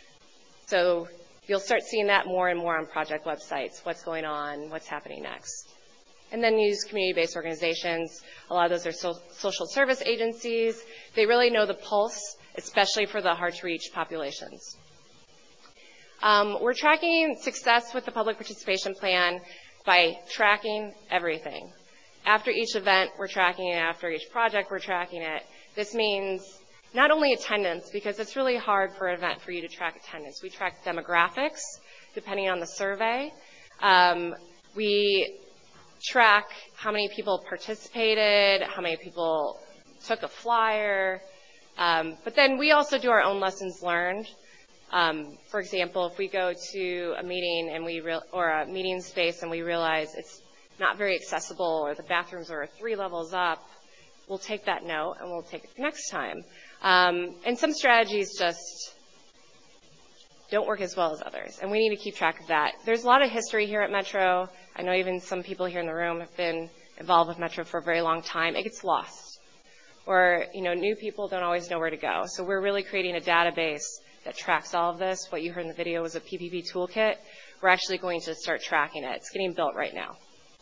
So you'll start seeing that more and more on project websites, what's going on, what's happening next. And then use community-based organizations. A lot of those are so, social service agencies. They really know the pulse, especially for the hard-to-reach populations. Um, we're tracking success with the public participation plan by tracking everything. After each event, we're tracking it. After each project, we're tracking it. This means not only attendance, because it's really hard for an event for you to track attendance. We track demographics, depending on the survey. Um, we track how many people participated, how many people took a flyer. Um, but then we also do our own lessons learned. Um, for example, if we go to a meeting and we re- or a meeting space and we realize it's not very accessible or the bathrooms are three levels up, we'll take that note and we'll take it next time. Um, and some strategies just don't work as well as others, and we need to keep track of that. There's a lot of history here at Metro. I know even some people here in the room have been involved with Metro for a very long time. It gets lost, or you know, new people don't always know where to go. So we're really creating a database that tracks all of this. What you heard in the video was a P P P toolkit. We're actually going to start tracking it. It's getting built right now.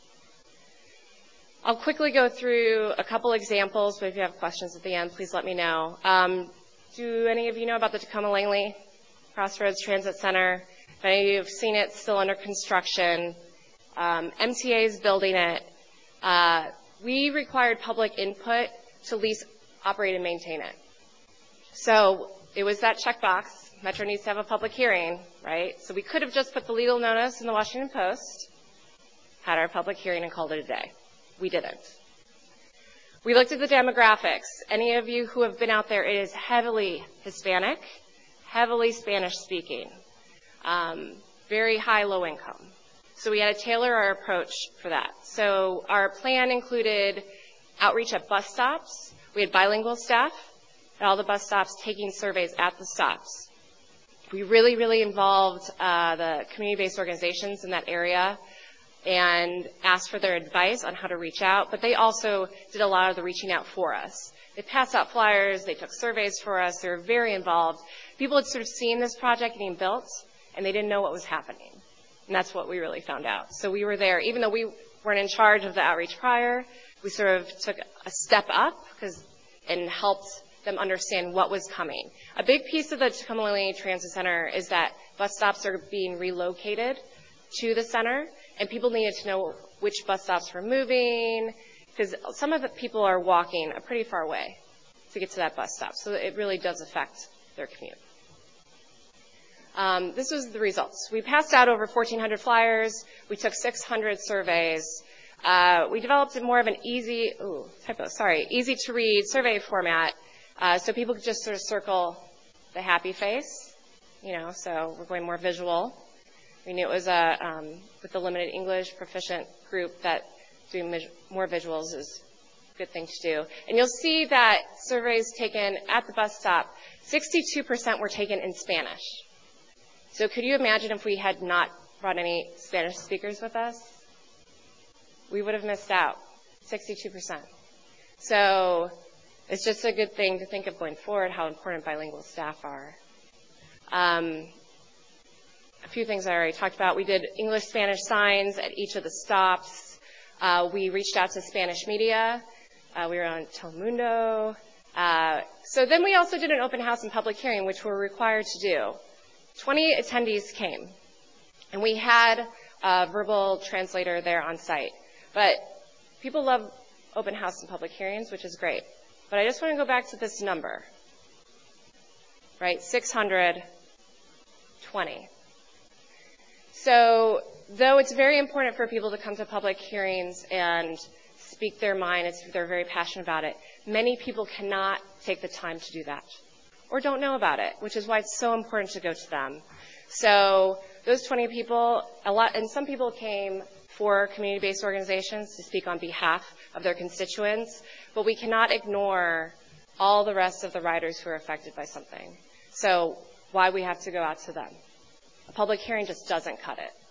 I'll quickly go through a couple examples, but if you have questions at the end, please let me know. Um, do any of you know about the Tacoma Langley Crossroads Transit Center? If any of you have seen it, it's still under construction. Um, M T A is building it. Uh, we required public input to lease, operate, and maintain it. So it was that checkbox. Metro needs to have a public hearing, right? So we could have just put the legal notice in the Washington Post, had our public hearing, and called it a day. We didn't. We looked at the demographics. Any of you who have been out there, it is heavily Hispanic, heavily Spanish speaking, um, very high low income. So we had to tailor our approach for that. So our plan included outreach at bus stops. We had bilingual staff at all the bus stops taking surveys at the stops. We really, really involved uh, the community-based organizations in that area and asked for their advice on how to reach out, but they also did a lot of the reaching out for us. They passed out flyers, they took surveys for us, they were very involved. People had sort of seen this project getting built, and they didn't know what was happening. And that's what we really found out. So we were there, even though we weren't in charge of the outreach prior, we sort of took a step up because and helped them understand what was coming. A big piece of the Tacoma Lane Transit Center is that bus stops are being relocated to the center, and people needed to know which bus stops were moving, because some of the people are walking a pretty far way to get to that bus stop, so it really does affect their commute. Um, this was the results. We passed out over fourteen hundred flyers. We took six hundred surveys. Uh, we developed more of an easy, ooh, typo, sorry, easy to read survey format, uh, so people could just sort of circle the happy face, you know, so we're going more visual. We knew it was a, um, with the limited English proficient group that doing more visuals is a good thing to do. And you'll see that surveys taken at the bus stop, sixty-two percent were taken in Spanish. So could you imagine if we had not brought any Spanish speakers with us? We would have missed out, sixty-two percent. So it's just a good thing to think of going forward, how important bilingual staff are. Um, a few things I already talked about. We did English-Spanish signs at each of the stops. Uh, we reached out to Spanish media. Uh, we were on Telemundo. Uh, so then we also did an open house and public hearing, which we're required to do. twenty attendees came, and we had a verbal translator there on site. But people love open house and public hearings, which is great. But I just want to go back to this number, right? six hundred twenty. So though it's very important for people to come to public hearings and speak their mind, it's, they're very passionate about it, many people cannot take the time to do that or don't know about it, which is why it's so important to go to them. So those twenty people, a lot, and some people came for community-based organizations to speak on behalf of their constituents, but we cannot ignore all the rest of the riders who are affected by something. So why we have to go out to them. A public hearing just doesn't cut it.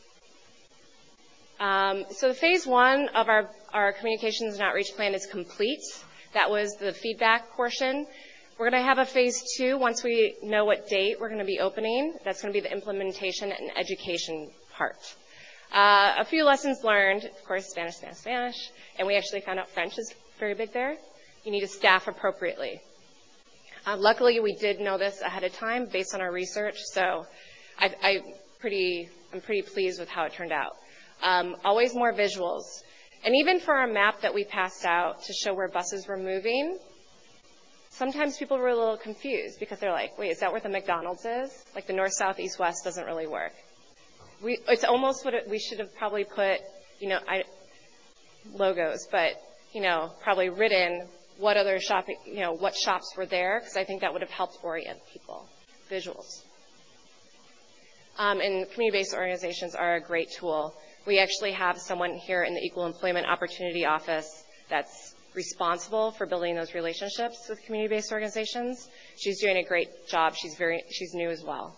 Um, so phase one of our, our communications and outreach plan is complete. That was the feedback portion. We're going to have a phase two once we know what date we're going to be opening. That's going to be the implementation and education part. Uh, a few lessons learned, of course, Spanish, Spanish, Spanish, and we actually found out French is very big there. You need to staff appropriately. Uh, luckily, we did know this ahead of time based on our research, so I, I pretty, I'm pretty pleased with how it turned out. Um, always more visuals. And even for our map that we passed out to show where buses were moving, sometimes people were a little confused because they're like, wait, is that where the McDonald's is? Like the north, south, east, west doesn't really work. We, it's almost what it, we should have probably put, you know, I, logos, but, you know, probably written what other shopping, you know, what shops were there, because I think that would have helped orient people, visuals. Um, and community-based organizations are a great tool. We actually have someone here in the Equal Employment Opportunity Office that's responsible for building those relationships with community-based organizations. She's doing a great job. She's very, she's new as well.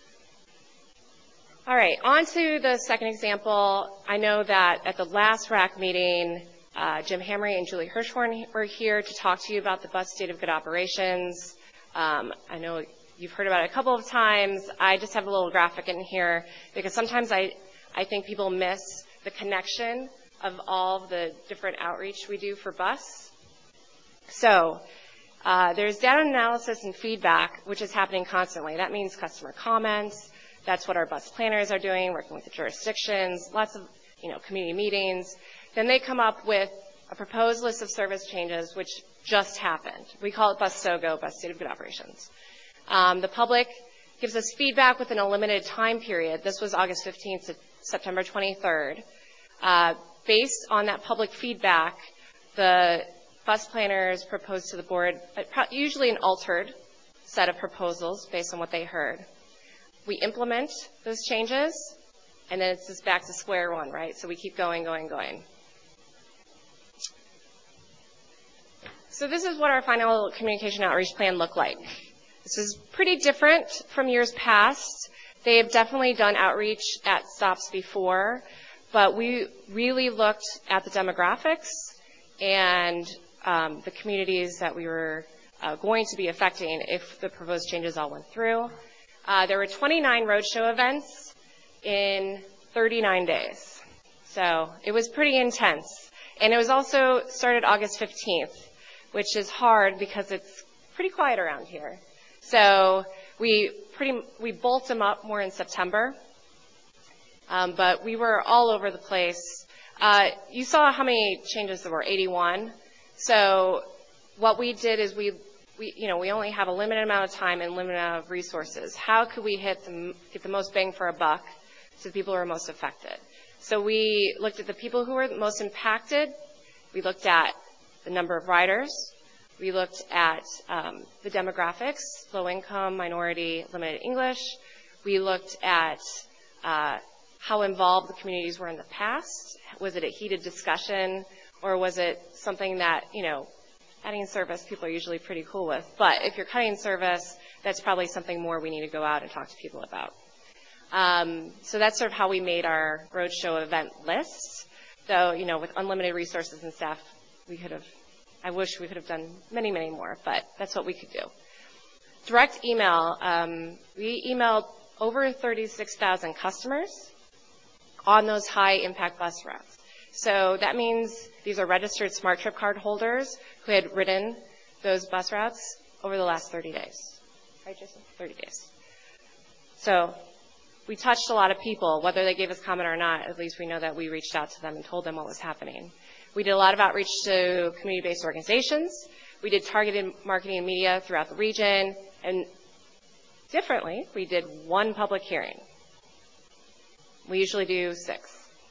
All right, on to the second example. I know that at the last R A C meeting, uh, Jim Hamry and Julie Hirschhorn were here to talk to you about the bus state of good operations. Um, I know you've heard about it a couple of times. I just have a little graphic in here because sometimes I, I think people miss the connection of all the different outreach we do for bus. So uh, there's data analysis and feedback, which is happening constantly. That means customer comments. That's what our bus planners are doing, working with the jurisdictions, lots of, you know, community meetings. Then they come up with a proposed list of service changes, which just happened. We call it Bus SOGO, Bus State of Good Operations. Um, the public gives us feedback within a limited time period. This was August fifteenth to September twenty-third. Uh, based on that public feedback, the bus planners propose to the board usually an altered set of proposals based on what they heard. We implement those changes, and then it's just back to square one, right? So we keep going, going, going. So this is what our final communication outreach plan looked like. This is pretty different from years past. They have definitely done outreach at stops before, but we really looked at the demographics and um, the communities that we were uh, going to be affecting if the proposed changes all went through. Uh, there were twenty-nine roadshow events in thirty-nine days. So it was pretty intense. And it was also started August fifteenth, which is hard because it's pretty quiet around here. So we pretty we bulked them up more in September, um, but we were all over the place. Uh, you saw how many changes there were, eighty-one. So what we did is we, we, you know, we only have a limited amount of time and limited amount of resources. How could we hit the, get the most bang for our buck to the people who are most affected? So we looked at the people who were most impacted. We looked at the number of riders. We looked at um, the demographics, low income, minority, limited English. We looked at uh, how involved the communities were in the past. Was it a heated discussion, or was it something that, you know, adding service people are usually pretty cool with. But if you're cutting service, that's probably something more we need to go out and talk to people about. Um, so that's sort of how we made our roadshow event list. So, you know, with unlimited resources and staff, we could have, I wish we could have done many, many more, but that's what we could do. Direct email, um, we emailed over thirty-six thousand customers on those high impact bus routes. So that means these are registered Smart Trip card holders who had ridden those bus routes over the last thirty days. Right, Jason? thirty days. So we touched a lot of people, whether they gave us comment or not. At least we know that we reached out to them and told them what was happening. We did a lot of outreach to community-based organizations. We did targeted marketing and media throughout the region. And differently, we did one public hearing. We usually do six.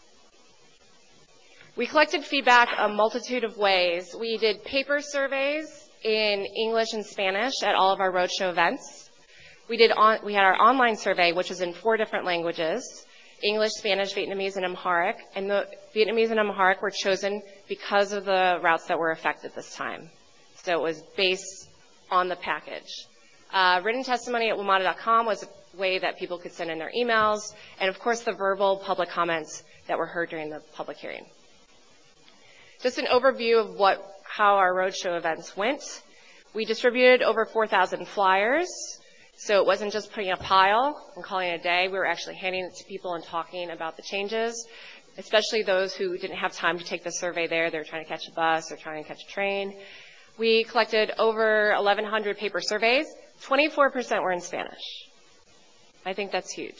We collected feedback a multitude of ways. We did paper surveys in English and Spanish at all of our roadshow events. We did on, we had our online survey, which was in four different languages: English, Spanish, Vietnamese, and Amharic. And the Vietnamese and Amharic were chosen because of the routes that were affected this time. So it was based on the package. Uh, written testimony at WMATA dot com was a way that people could send in their emails. And of course, the verbal public comments that were heard during the public hearing. Just an overview of what, how our roadshow events went. We distributed over four thousand flyers. So it wasn't just putting a pile and calling it a day. We were actually handing it to people and talking about the changes, especially those who didn't have time to take the survey there. They were trying to catch a bus or trying to catch a train. We collected over eleven hundred paper surveys. twenty-four percent were in Spanish. I think that's huge.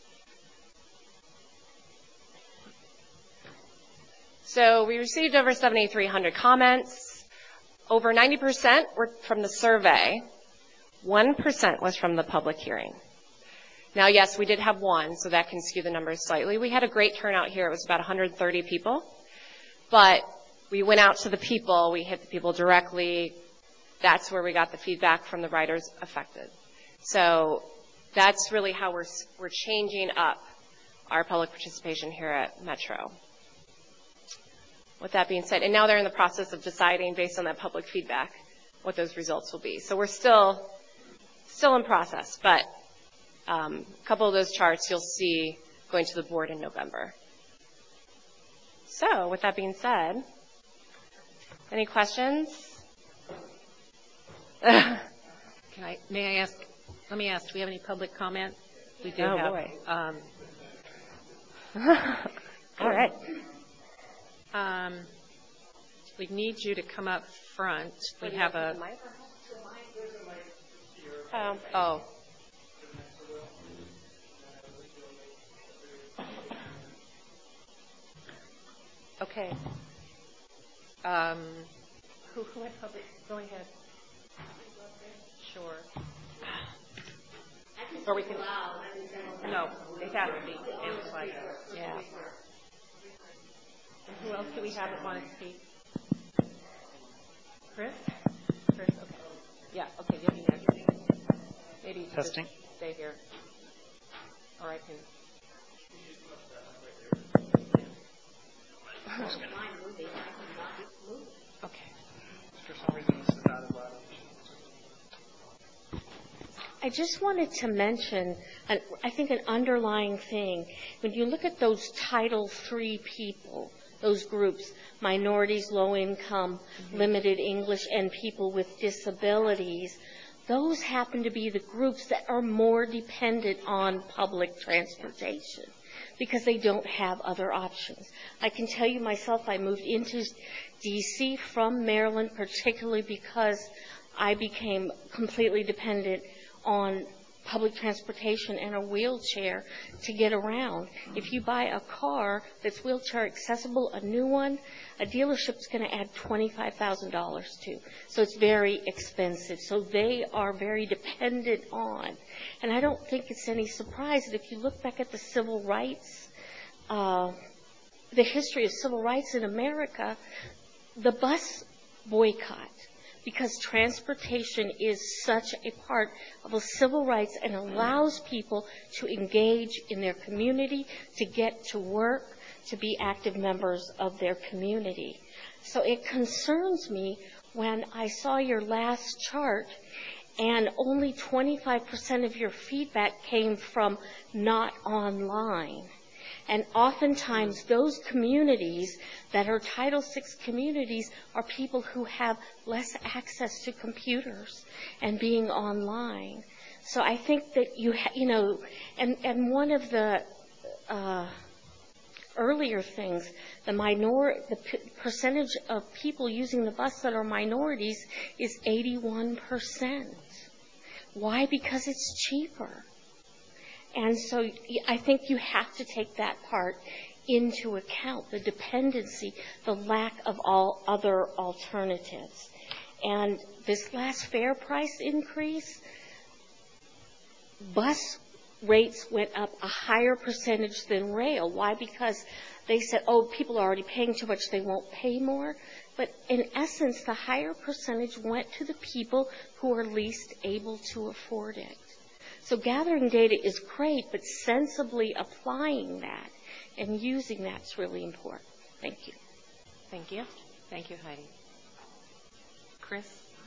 So we received over seven thousand three hundred comments. Over ninety percent were from the survey. one percent was from the public hearing. Now, yes, we did have one, so that can skew the numbers slightly. We had a great turnout here. It was about one hundred thirty people. But we went out to the people. We hit the people directly. That's where we got the feedback from the riders affected. So that's really how we're, we're changing up our public participation here at Metro. With that being said, and now they're in the process of deciding based on that public feedback what those results will be. So we're still, still in process, but um, a couple of those charts you'll see going to the board in November. So with that being said, any questions? Can I, may I ask, let me ask, do we have any public comment? We do oh, have. Boy. Um, All right. Um, we need you to come up front. We have a. Um, oh. Okay. Um, who, who had public? Go ahead. Sure. Or we can. No, it has to be. It looks like. Yeah. And who else do we have that want to speak? Chris? Chris, okay. Yeah, okay, give me that. Maybe you can Testing. Just stay here. Or I can. Okay. For some reason, this is out of line. I just wanted to mention, an, I think, an underlying thing. When you look at those Title three people, those groups, minorities, low income, mm-hmm. limited English, and people with disabilities, those happen to be the groups that are more dependent on public transportation. because they don't have other options. I can tell you myself, I moved into D C from Maryland, particularly because I became completely dependent on public transportation and a wheelchair to get around. If you buy a car that's wheelchair accessible, a new one, a dealership's going to add twenty-five thousand dollars to. So it's very expensive. So they are very dependent on. And I don't think it's any surprise that if you look back at the civil rights, uh, the history of civil rights in America, the bus boycott, because transportation is such a part of the civil rights and allows people to engage in their community, to get to work, to be active members of their community. So it concerns me when I saw your last chart and only twenty-five percent of your feedback came from not online. And oftentimes those communities that are Title six communities are people who have less access to computers and being online. So I think that you, ha- you know, and, and one of the uh, earlier things, the minor, the p- percentage of people using the bus that are minorities is eighty-one percent. Why? Because it's cheaper. And so I think you have to take that part into account, the dependency, the lack of all other alternatives. And this last fare price increase, bus rates went up a higher percentage than rail. Why? Because they said, oh, people are already paying too much, they won't pay more. But in essence, the higher percentage went to the people who are least able to afford it. So gathering data is great, but sensibly applying that and using that is really important. Thank you. Thank you. Thank you, Heidi. Chris?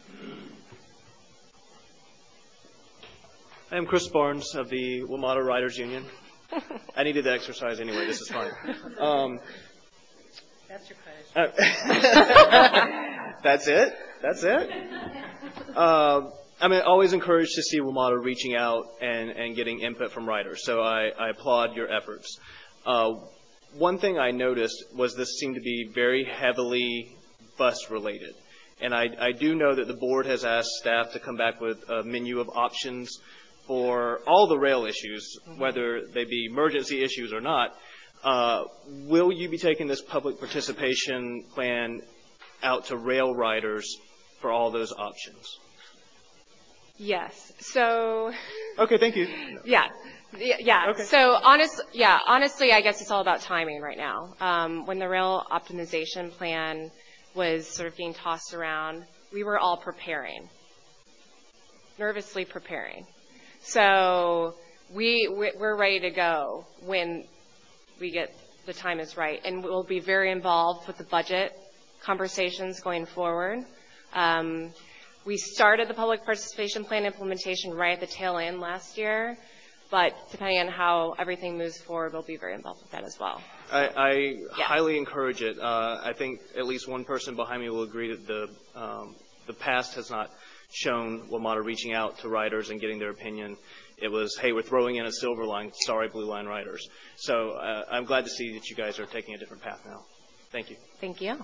I am Chris Barnes of the WMATA Riders Union. I needed the exercise anyway. This is fine. Um, That's your punishment. Uh, that's it? That's it? Uh, I mean, always encouraged to see WMATA reaching out and, and getting input from riders, so I, I applaud your efforts. Uh, one thing I noticed was this seemed to be very heavily bus-related, and I, I do know that the board has asked staff to come back with a menu of options for all the rail issues, whether they be emergency issues or not. Uh, will you be taking this public participation plan out to rail riders for all those options? Yes. So. Okay, thank you. Yeah. Yeah. Okay. So honest, yeah, honestly, I guess it's all about timing right now. Um, when the rail optimization plan was sort of being tossed around, we were all preparing, nervously preparing. So we we're ready to go when we get the time is right, and we'll be very involved with the budget conversations going forward. Um, We started the public participation plan implementation right at the tail end last year, but depending on how everything moves forward, we'll be very involved with that as well. I, I Yeah. highly encourage it. Uh, I think at least one person behind me will agree that the um, the past has not shown WMATA reaching out to riders and getting their opinion. It was, hey, we're throwing in a silver line, sorry, blue line riders. So uh, I'm glad to see that you guys are taking a different path now. Thank you. Thank you.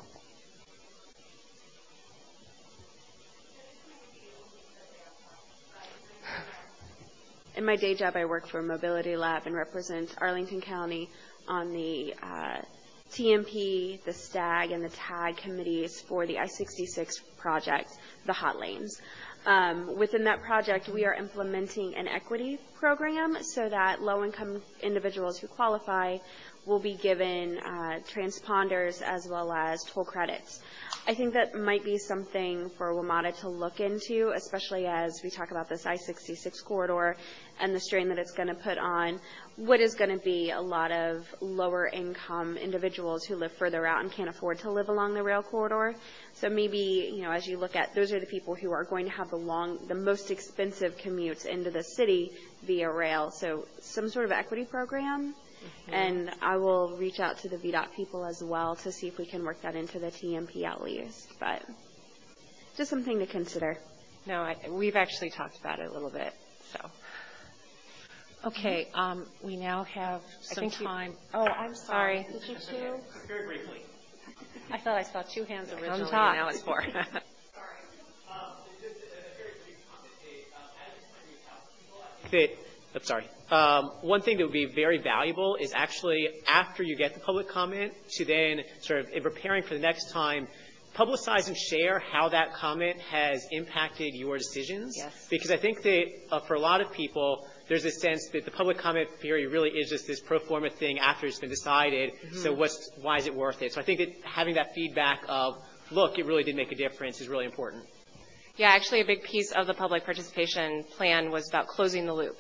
In my day job, I work for Mobility Lab and represent Arlington County on the uh, T M P, the STAG, and the TAG committees for the I sixty-six project, the hot lanes. Um, within that project, we are implementing an equity program so that low-income individuals who qualify will be given uh, transponders as well as toll credits. I think that might be something for WMATA to look into, especially as we talk about this I sixty-six corridor and the strain that it's going to put on what is going to be a lot of lower income individuals who live further out and can't afford to live along the rail corridor. So maybe, you know, as you look at, those are the people who are going to have the long, the most expensive commutes into the city via rail. So some sort of equity program. Mm-hmm. And I will reach out to the V DOT people as well to see if we can work that into the T M P at least. But just something to consider. No, I, we've actually talked about it a little bit. So. Okay, um, we now have I some think you- time. Oh, I'm sorry. Um, Did you too? Very briefly. I thought I saw two hands originally, and top. now it's four. that, I'm sorry. Um, one thing that would be very valuable is actually after you get the public comment to then sort of in preparing for the next time, publicize and share how that comment has impacted your decisions. Yes. Because I think that uh, for a lot of people, there's a sense that the public comment period really is just this pro forma thing after it's been decided. Mm-hmm. So what's, why is it worth it? So I think that having that feedback of, look, it really did make a difference is really important. Yeah, actually a big piece of the public participation plan was about closing the loop.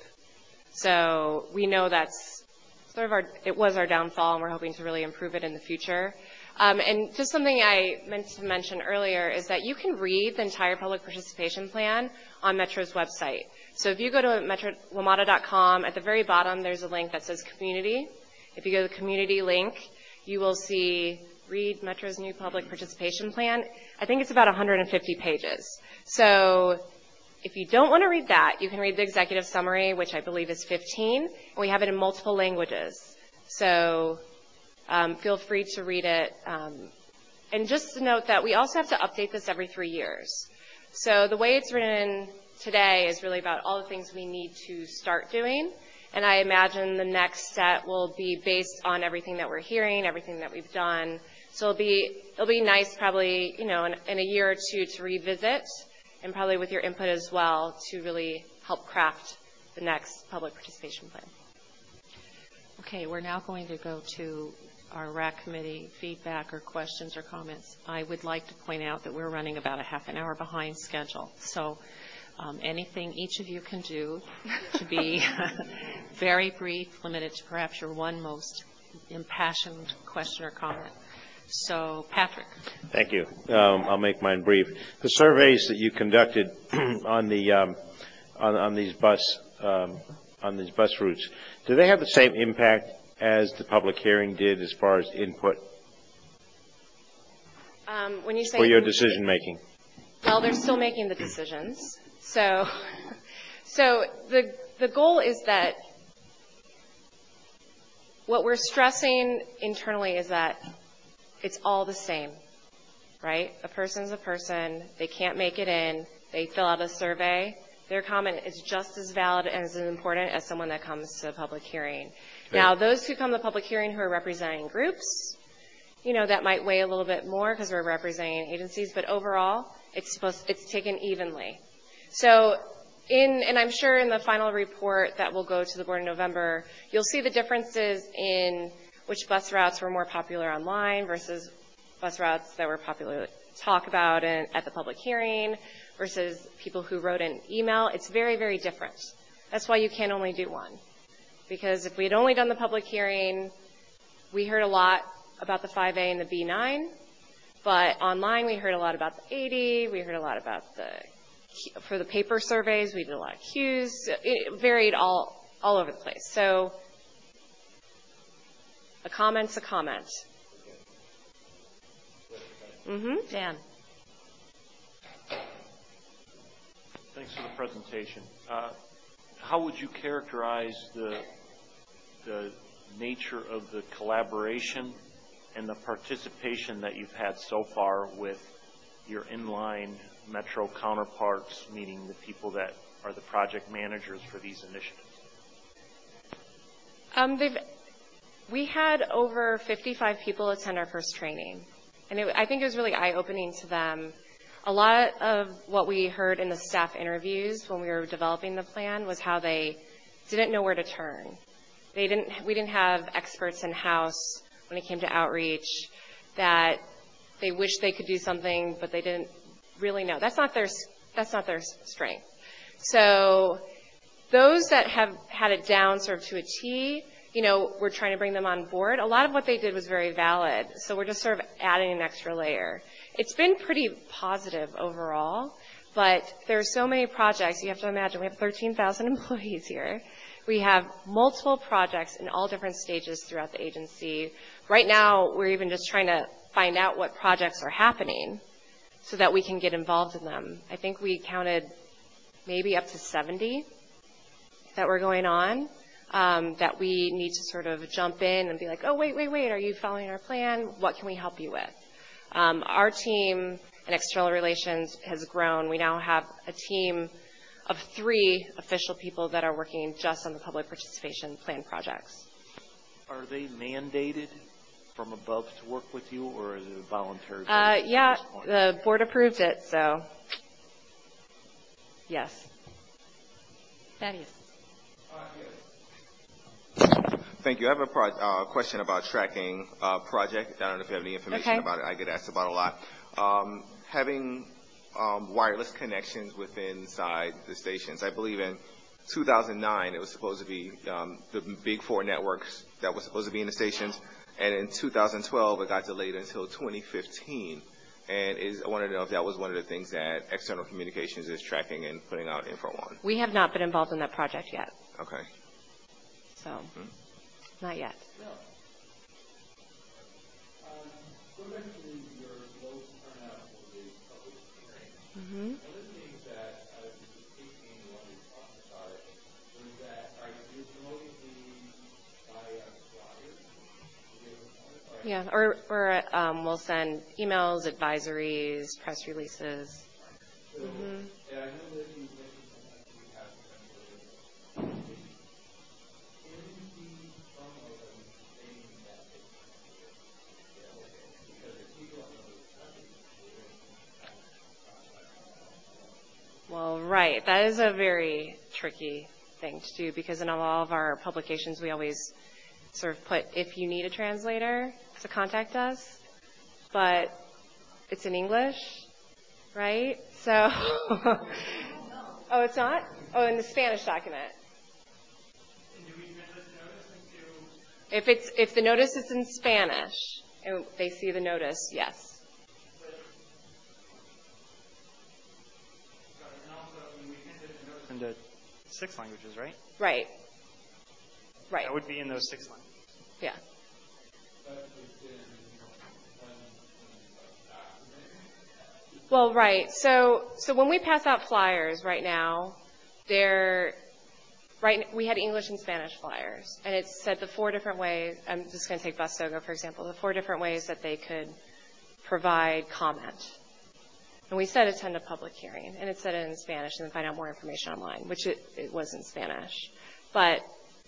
So we know that's sort of our, it was our downfall, and we're hoping to really improve it in the future. Um, and just something I meant to mention earlier is that you can read the entire public participation plan on Metro's website. So if you go to metro wamata dot com, at the very bottom there's a link that says community. If you go to the community link, you will see read Metro's new public participation plan. I think it's about one hundred fifty pages. So if you don't want to read that, you can read the executive summary, which I believe is fifteen, and we have it in multiple languages. So um, feel free to read it. Um, and just to note that we also have to update this every three years. So the way it's written today is really about all the things we need to start doing. And I imagine the next set will be based on everything that we're hearing, everything that we've done. So it'll be, it'll be nice probably, you know, in, in a year or two to revisit, and probably with your input as well, to really help craft the next public participation plan. Okay, we're now going to go to our R A C committee feedback or questions or comments. I would like to point out that we're running about a half an hour behind schedule. So um, anything each of you can do to be very brief, limited to perhaps your one most impassioned question or comment. So, Patrick. Thank you. Um, I'll make mine brief. The surveys that you conducted on the um, on, on these bus um, on these bus routes, do they have the same impact as the public hearing did as far as input Um, when you say for your decision making? Well, they're still making the decisions. So, so the the goal is that what we're stressing internally is that it's all the same, right? A person's a person. They can't make it in. They fill out a survey. Their comment is just as valid and as important as someone that comes to a public hearing. Okay. Now, those who come to the public hearing who are representing groups, you know, that might weigh a little bit more because we're representing agencies, but overall, it's supposed, it's taken evenly. So in, and I'm sure in the final report that will go to the board in November, you'll see the differences in which bus routes were more popular online versus bus routes that were popular to talk about in, at the public hearing versus people who wrote an email. It's very, very different. That's why you can only do one. Because if we had only done the public hearing, we heard a lot about the five A and the B nine, but online we heard a lot about the eighty, we heard a lot about the, for the paper surveys, we did a lot of Qs. It varied all, all over the place. So a comment's a comment. Mm-hmm. Dan. Thanks for the presentation. Uh, how would you characterize the, the nature of the collaboration and the participation that you've had so far with your inline Metro counterparts, meaning the people that are the project managers for these initiatives? Um, they've, we had over fifty-five people attend our first training, and it, I think it was really eye-opening to them. A lot of what we heard in the staff interviews when we were developing the plan was how they didn't know where to turn. They didn't, we didn't have experts in-house when it came to outreach, that they wished they could do something, but they didn't really know. That's not their, that's not their strength. So those that have had it down sort of to a T, you know, we're trying to bring them on board. A lot of what they did was very valid, so we're just sort of adding an extra layer. It's been pretty positive overall, but there are so many projects. You have to imagine we have thirteen thousand employees here. We have multiple projects in all different stages throughout the agency. Right now, we're even just trying to find out what projects are happening so that we can get involved in them. I think we counted maybe up to seventy that were going on. um, that we need to sort of jump in and be like, oh, wait, wait, wait, are you following our plan? What can we help you with? Um, our team in external relations has grown. We now have a team of three official people that are working just on the public participation plan projects. Are they mandated from above to work with you, or is it a voluntary basis Uh, yeah, at this point? the board approved it, so yes. Thaddeus. Thank you. I have a pro- uh, question about tracking uh, project. I don't know if you have any information Okay. about it. I get asked about a lot. Um, having um, wireless connections within inside the stations. I believe in two thousand nine it was supposed to be um, the big four networks that was supposed to be in the stations, and in two thousand twelve it got delayed until twenty fifteen. And is, I wanted to know if that was one of the things that external communications is tracking and putting out info on. We have not been involved in that project yet, Okay. so Hmm. not yet. Mm-hmm. Yeah, or, or um, we'll send emails, advisories, press releases. Mm-hmm. Well, right. That is a very tricky thing to do because in all of our publications, we always sort of put, if you need a translator, to contact us. But it's in English, right? So, oh, it's not? Oh, in the Spanish document. If it's if the notice is in Spanish and they see the notice, yes. In the six languages, right? Right. Right. That would be in those six languages. Yeah. Well, right. So, so when we pass out flyers right now, they're right. We had English and Spanish flyers, and it said the four different ways. I'm just going to take Bustoga for example. The four different ways that they could provide comment. And we said attend a public hearing, and it said it in Spanish, and then find out more information online, which it, it was in Spanish. But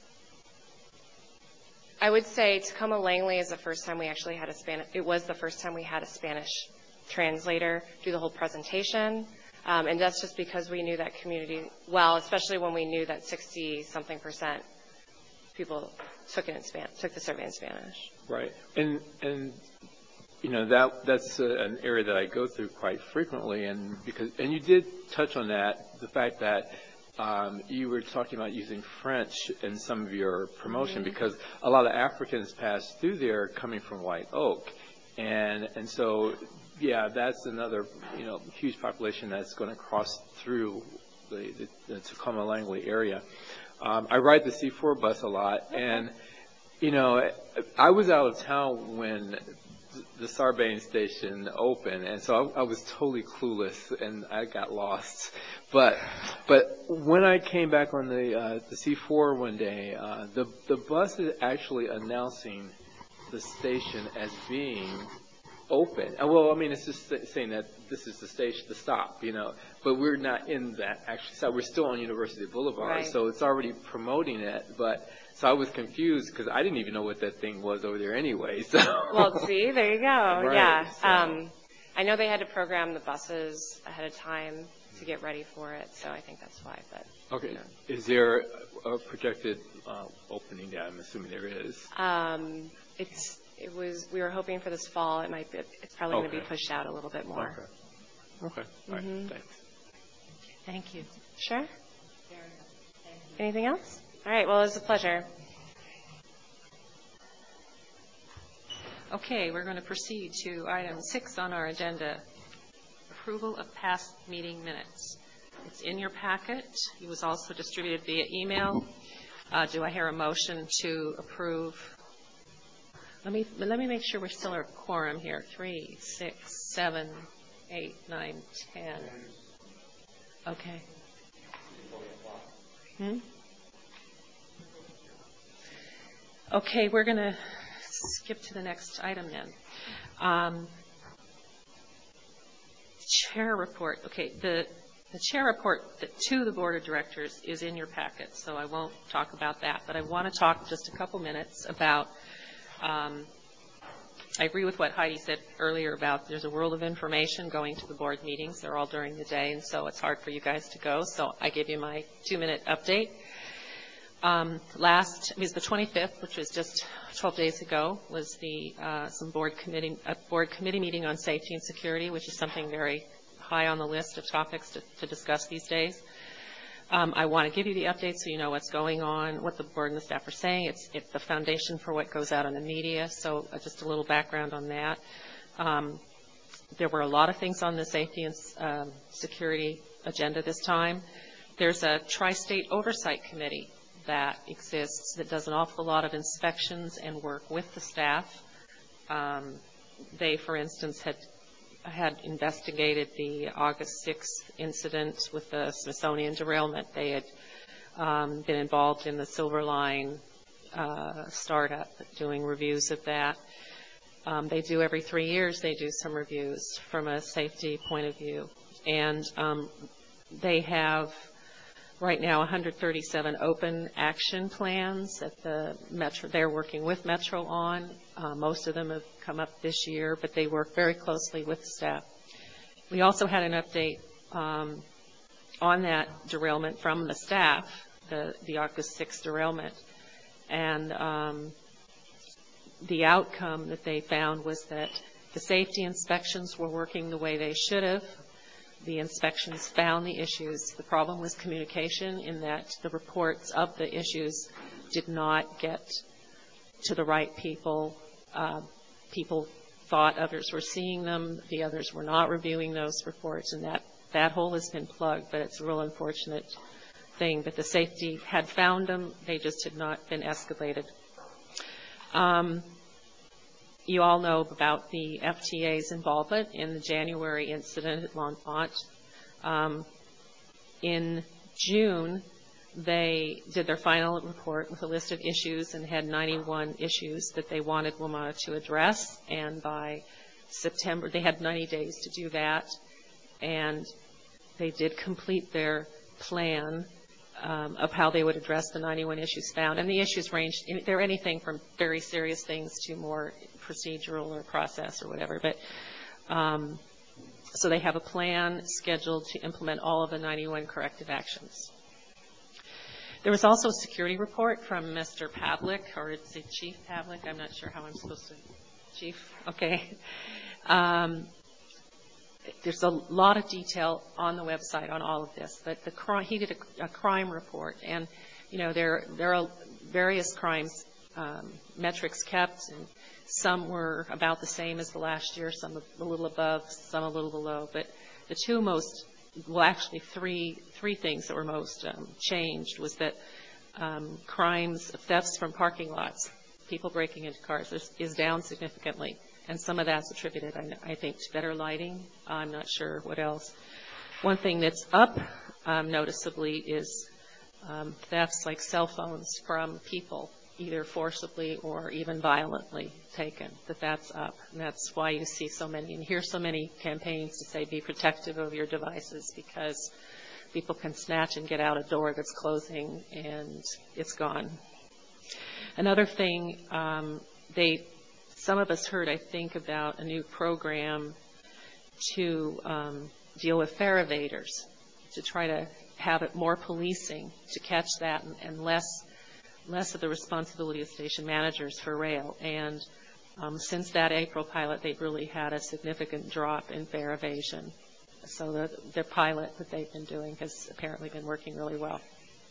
I would say Tacoma Langley is the first time we actually had a Spanish. It was the first time we had a Spanish translator do the whole presentation, um, and that's just because we knew that community well, especially when we knew that sixty something percent people took it in Spanish, took the survey in Spanish. Right, and and. You know, that that's uh, an area that I go through quite frequently, and because and you did touch on that, the fact that um, you were talking about using French in some of your promotion, mm-hmm. because a lot of Africans pass through there coming from White Oak, and and so yeah, that's another you know huge population that's going to cross through the, the, the Tacoma Langley area. Um, I ride the C four bus a lot, okay. and you know, I was out of town when the Sarbanes station open, and so I, I was totally clueless, and I got lost. But but when I came back on the uh, the C four one day, uh, the the bus is actually announcing the station as being open. Uh, well, I mean, it's just saying that this is the station, the stop, you know. But we're not in that actually. So we're still on University Boulevard, right. So it's already promoting it, but. So I was confused because I didn't even know what that thing was over there anyway. So. Well, see, there you go. Right, yeah. So. Um, I know they had to program the buses ahead of time to get ready for it, so I think that's why. But okay. You know. Is there a projected uh, opening date? I'm assuming there is. Um, it's it was we were hoping for this fall. It might be. It's probably okay. going to be pushed out a little bit more. Okay. Okay. All right. Mm-hmm. Thanks. Thank you. Sure. Anything else? All right, well, it was a pleasure. Okay, we're going to proceed to item six on our agenda, approval of past meeting minutes. It's in your packet. It was also distributed via email. Uh, do I hear a motion to approve? Let me, let me make sure we're still a quorum here. Three, six, seven, eight, nine, ten. Okay. Hmm? Okay, we're going to skip to the next item then. Um, chair report. Okay, the, the chair report that, to the Board of Directors is in your packet, so I won't talk about that. But I want to talk just a couple minutes about, um, I agree with what Heidi said earlier about there's a world of information going to the board meetings. They're all during the day, and so it's hard for you guys to go. So I give you my two-minute update. Um, last, it was the twenty-fifth, which was just twelve days ago, was the uh, some board committee a board committee meeting on safety and security, which is something very high on the list of topics to, to discuss these days. Um, I want to give you the update so you know what's going on, what the board and the staff are saying. It's it's the foundation for what goes out in the media. So uh, just a little background on that. Um, there were a lot of things on the safety and um, security agenda this time. There's a tri-state oversight committee that exists that does an awful lot of inspections and work with the staff. Um, they, for instance, had had investigated the August sixth incident with the Smithsonian derailment. They had um, been involved in the Silver Line uh, startup, doing reviews of that. Um, they do every three years, they do some reviews from a safety point of view. And um, they have right now one hundred thirty-seven open action plans that the Metro, they're working with Metro on. Uh, most of them have come up this year, but they work very closely with the staff. We also had an update um, on that derailment from the staff, the, the August sixth derailment. And um, the outcome that they found was that the safety inspections were working the way they should have. The inspections found the issues. The problem was communication, in that the reports of the issues did not get to the right people. Uh, people thought others were seeing them. The others were not reviewing those reports, and that, that hole has been plugged, but it's a real unfortunate thing. But the safety had found them. They just had not been escalated. Um, You all know about the F T A's involvement in the January incident at L'Enfant. Um, in June, they did their final report with a list of issues and had ninety-one issues that they wanted WMATA to address. And by September, they had ninety days to do that. And they did complete their plan Um, of how they would address the ninety-one issues found. And the issues ranged, they're anything from very serious things to more procedural or process or whatever. But um, so they have a plan scheduled to implement all of the ninety-one corrective actions. There was also a security report from Mister Pavlik, or it's the Chief Pavlik. I'm not sure how I'm supposed to, Chief? Okay. Um, There's a lot of detail on the website on all of this, but the crime, he did a, a crime report, and you know there there are various crimes um, metrics kept, and some were about the same as the last year, some a little above, some a little below. But the two most, well, actually three three things that were most um, changed was that um, crimes, thefts from parking lots, people breaking into cars, is, is down significantly. And some of that's attributed, I, I think, to better lighting. I'm not sure what else. One thing that's up um, noticeably is um, thefts like cell phones from people, either forcibly or even violently taken, that that's up. And that's why you see so many, and hear so many campaigns to say be protective of your devices, because people can snatch and get out a door that's closing and it's gone. Another thing, um, they... Some of us heard, I think, about a new program to um, deal with fare evaders, to try to have it more policing to catch that, and, and less less of the responsibility of station managers for rail. And um, since that April pilot, they've really had a significant drop in fare evasion. So the, the pilot that they've been doing has apparently been working really well.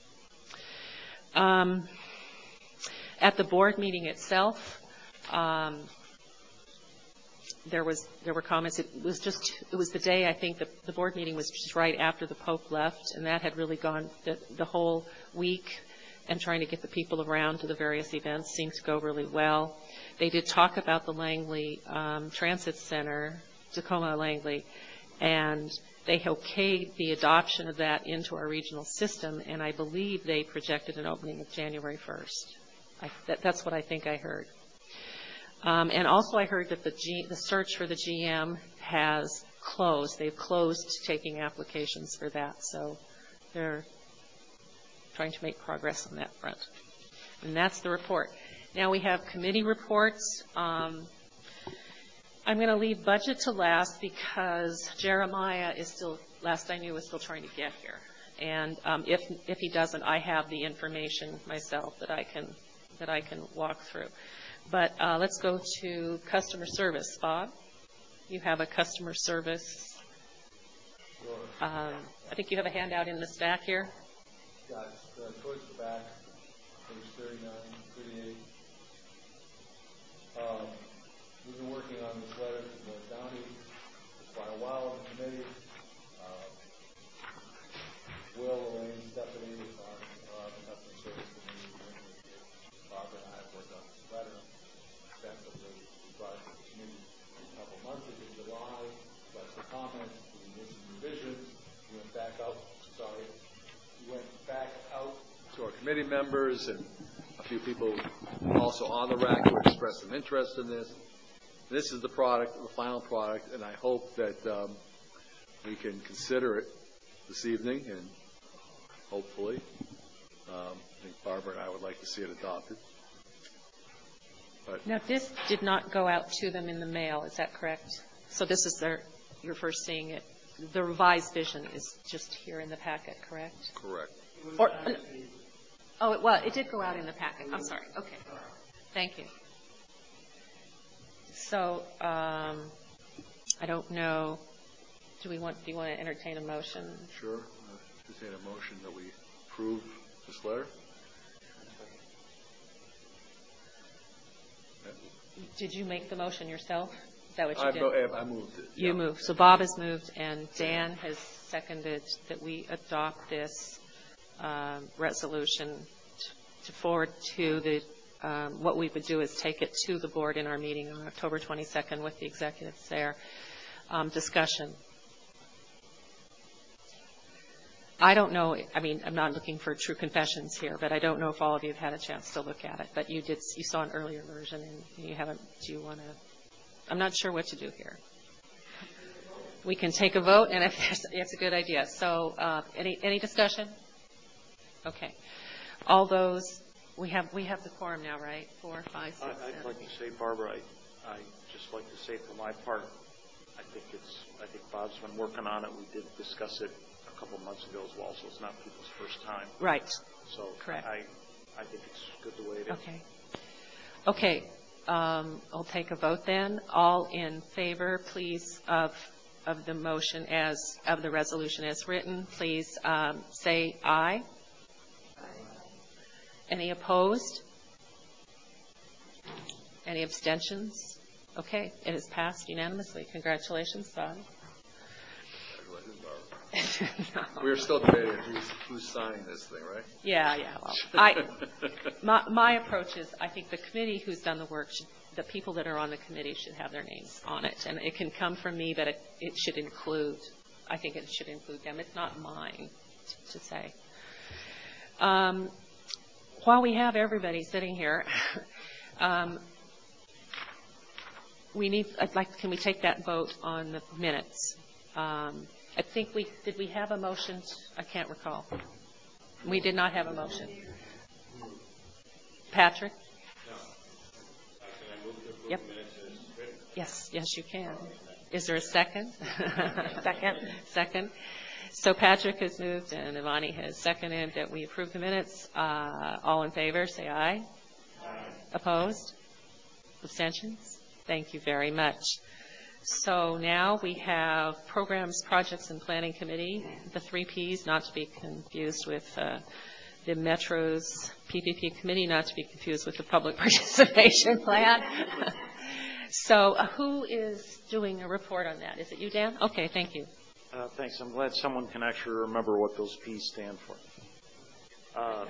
Um, at the board meeting itself, Um, there was there were comments. It was just it was the day, I think, the, the board meeting was just right after the Pope left, and that had really gone the, the whole week. And trying to get the people around to the various events seemed to go really well. They did talk about the Langley um, Transit Center, Tacoma Langley, and they okayed the adoption of that into our regional system. And I believe they projected an opening of January first. I, that, that's what I think I heard. Um, and also I heard that the, G, the search for the G M has closed. They've closed taking applications for that, so they're trying to make progress on that front. And that's the report. Now we have committee reports. Um, I'm going to leave budget to last because Jeremiah is still, last I knew, is still trying to get here. And um, if if he doesn't, I have the information myself that I can that I can walk through. But uh, let's go to customer service. Bob, you have a customer service. Um, I think you have a handout in the stack here. Yeah, it's uh, towards the back, page thirty-nine, thirty-eight. Um, we've been working on this letter to the county for quite a while in the committee. Uh, Will, Elaine, Stephanie, our uh, customer service committee, Barbara and I have worked on this letter extensively. We brought it to the committee a couple months ago in July, got some comments, we made some revisions, we went back out, sorry, we went back out to our committee members and a few people also on the rack who expressed some interest in this. This is the product, the final product, and I hope that um, we can consider it this evening, and hopefully, um, I think Barbara and I would like to see it adopted. But now, this did not go out to them in the mail, is that correct? So this is their, you're first seeing it. The revised vision is just here in the packet, correct? Correct. Or, oh, it was. It did go out in the packet. I'm sorry. Okay. Thank you. So, um, I don't know. Do we want? Do you want to entertain a motion? Sure. Uh, entertain a motion that we approve this letter. Did you make the motion yourself? Is that what you I, did? I moved it. You yeah. moved. So Bob has moved, and Dan has seconded that we adopt this um, resolution t- to forward to the. Um, what we would do is take it to the board in our meeting on October twenty-second with the executives there. Um, discussion. I don't know. I mean, I'm not looking for true confessions here, but I don't know if all of you have had a chance to look at it. But you did. You saw an earlier version, and you haven't. Do you want to? I'm not sure what to do here. We can take a vote, and if there's, it's a good idea. So, uh, any any discussion? Okay. All those. We have we have the quorum now, right? Four, five, six, I'd seven. like to say, Barbara, I I just like to say for my part, I think it's I think Bob's been working on it. We did discuss it a couple months ago as well, so it's not people's first time. Right. So correct. I I think it's good the way it is. Okay. Okay. Um, I'll take a vote then. All in favor, please, of of the motion as of the resolution as written, please um, say aye. Any opposed? Any abstentions? Okay, it has passed unanimously. Congratulations, Bob. No. We're still debating who's, who's signing this thing, right? Yeah, yeah. Well, I, my, my approach is I think the committee who's done the work, should, the people that are on the committee should have their names on it. And it can come from me, but it, it should include, I think it should include them. It's not mine to, to say. Um, While we have everybody sitting here, um, we need. I'd like. Can we take that vote on the minutes? Um, I think we did. We have a motion. To, I can't recall. We did not have a motion. Patrick. Yep. Yes. Yes, you can. Is there a second? Second. Second. So Patrick has moved and Ivani has seconded that we approve the minutes. Uh, all in favor, say aye. Aye. Opposed? Abstentions? Thank you very much. So now we have Programs, Projects, and Planning Committee, the three Ps, not to be confused with uh, the Metro's P P P Committee, not to be confused with the Public Participation Plan. So uh, who is doing a report on that? Is it you, Dan? Okay, thank you. Uh, thanks. I'm glad someone can actually remember what those P's stand for. Uh,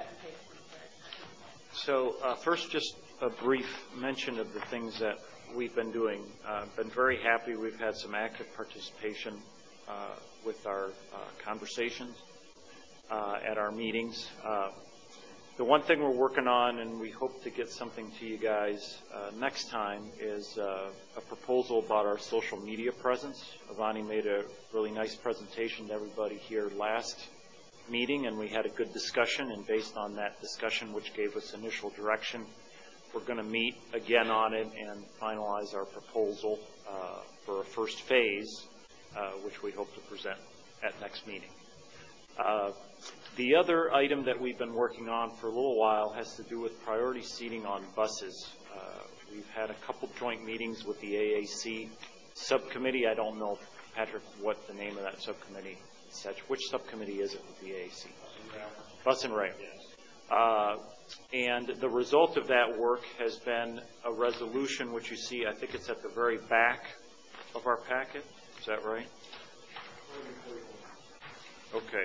so uh, first, just a brief mention of the things that we've been doing. Uh, been very happy. We've had some active participation uh, with our uh, conversations uh, at our meetings. Uh, The one thing we're working on, and we hope to get something to you guys uh, next time, is uh, a proposal about our social media presence. Avani made a really nice presentation to everybody here last meeting, and we had a good discussion, and based on that discussion, which gave us initial direction, we're going to meet again on it and finalize our proposal uh, for a first phase, uh, which we hope to present at next meeting. Uh, the other item that we've been working on for a little while has to do with priority seating on buses. Uh, we've had a couple joint meetings with the A A C subcommittee. I don't know, Patrick, what the name of that subcommittee is. Such. Which subcommittee is it with the A A C? Bus and Rail. Uh, and the result of that work has been a resolution, which you see, I think it's at the very back of our packet. Is that right? Okay.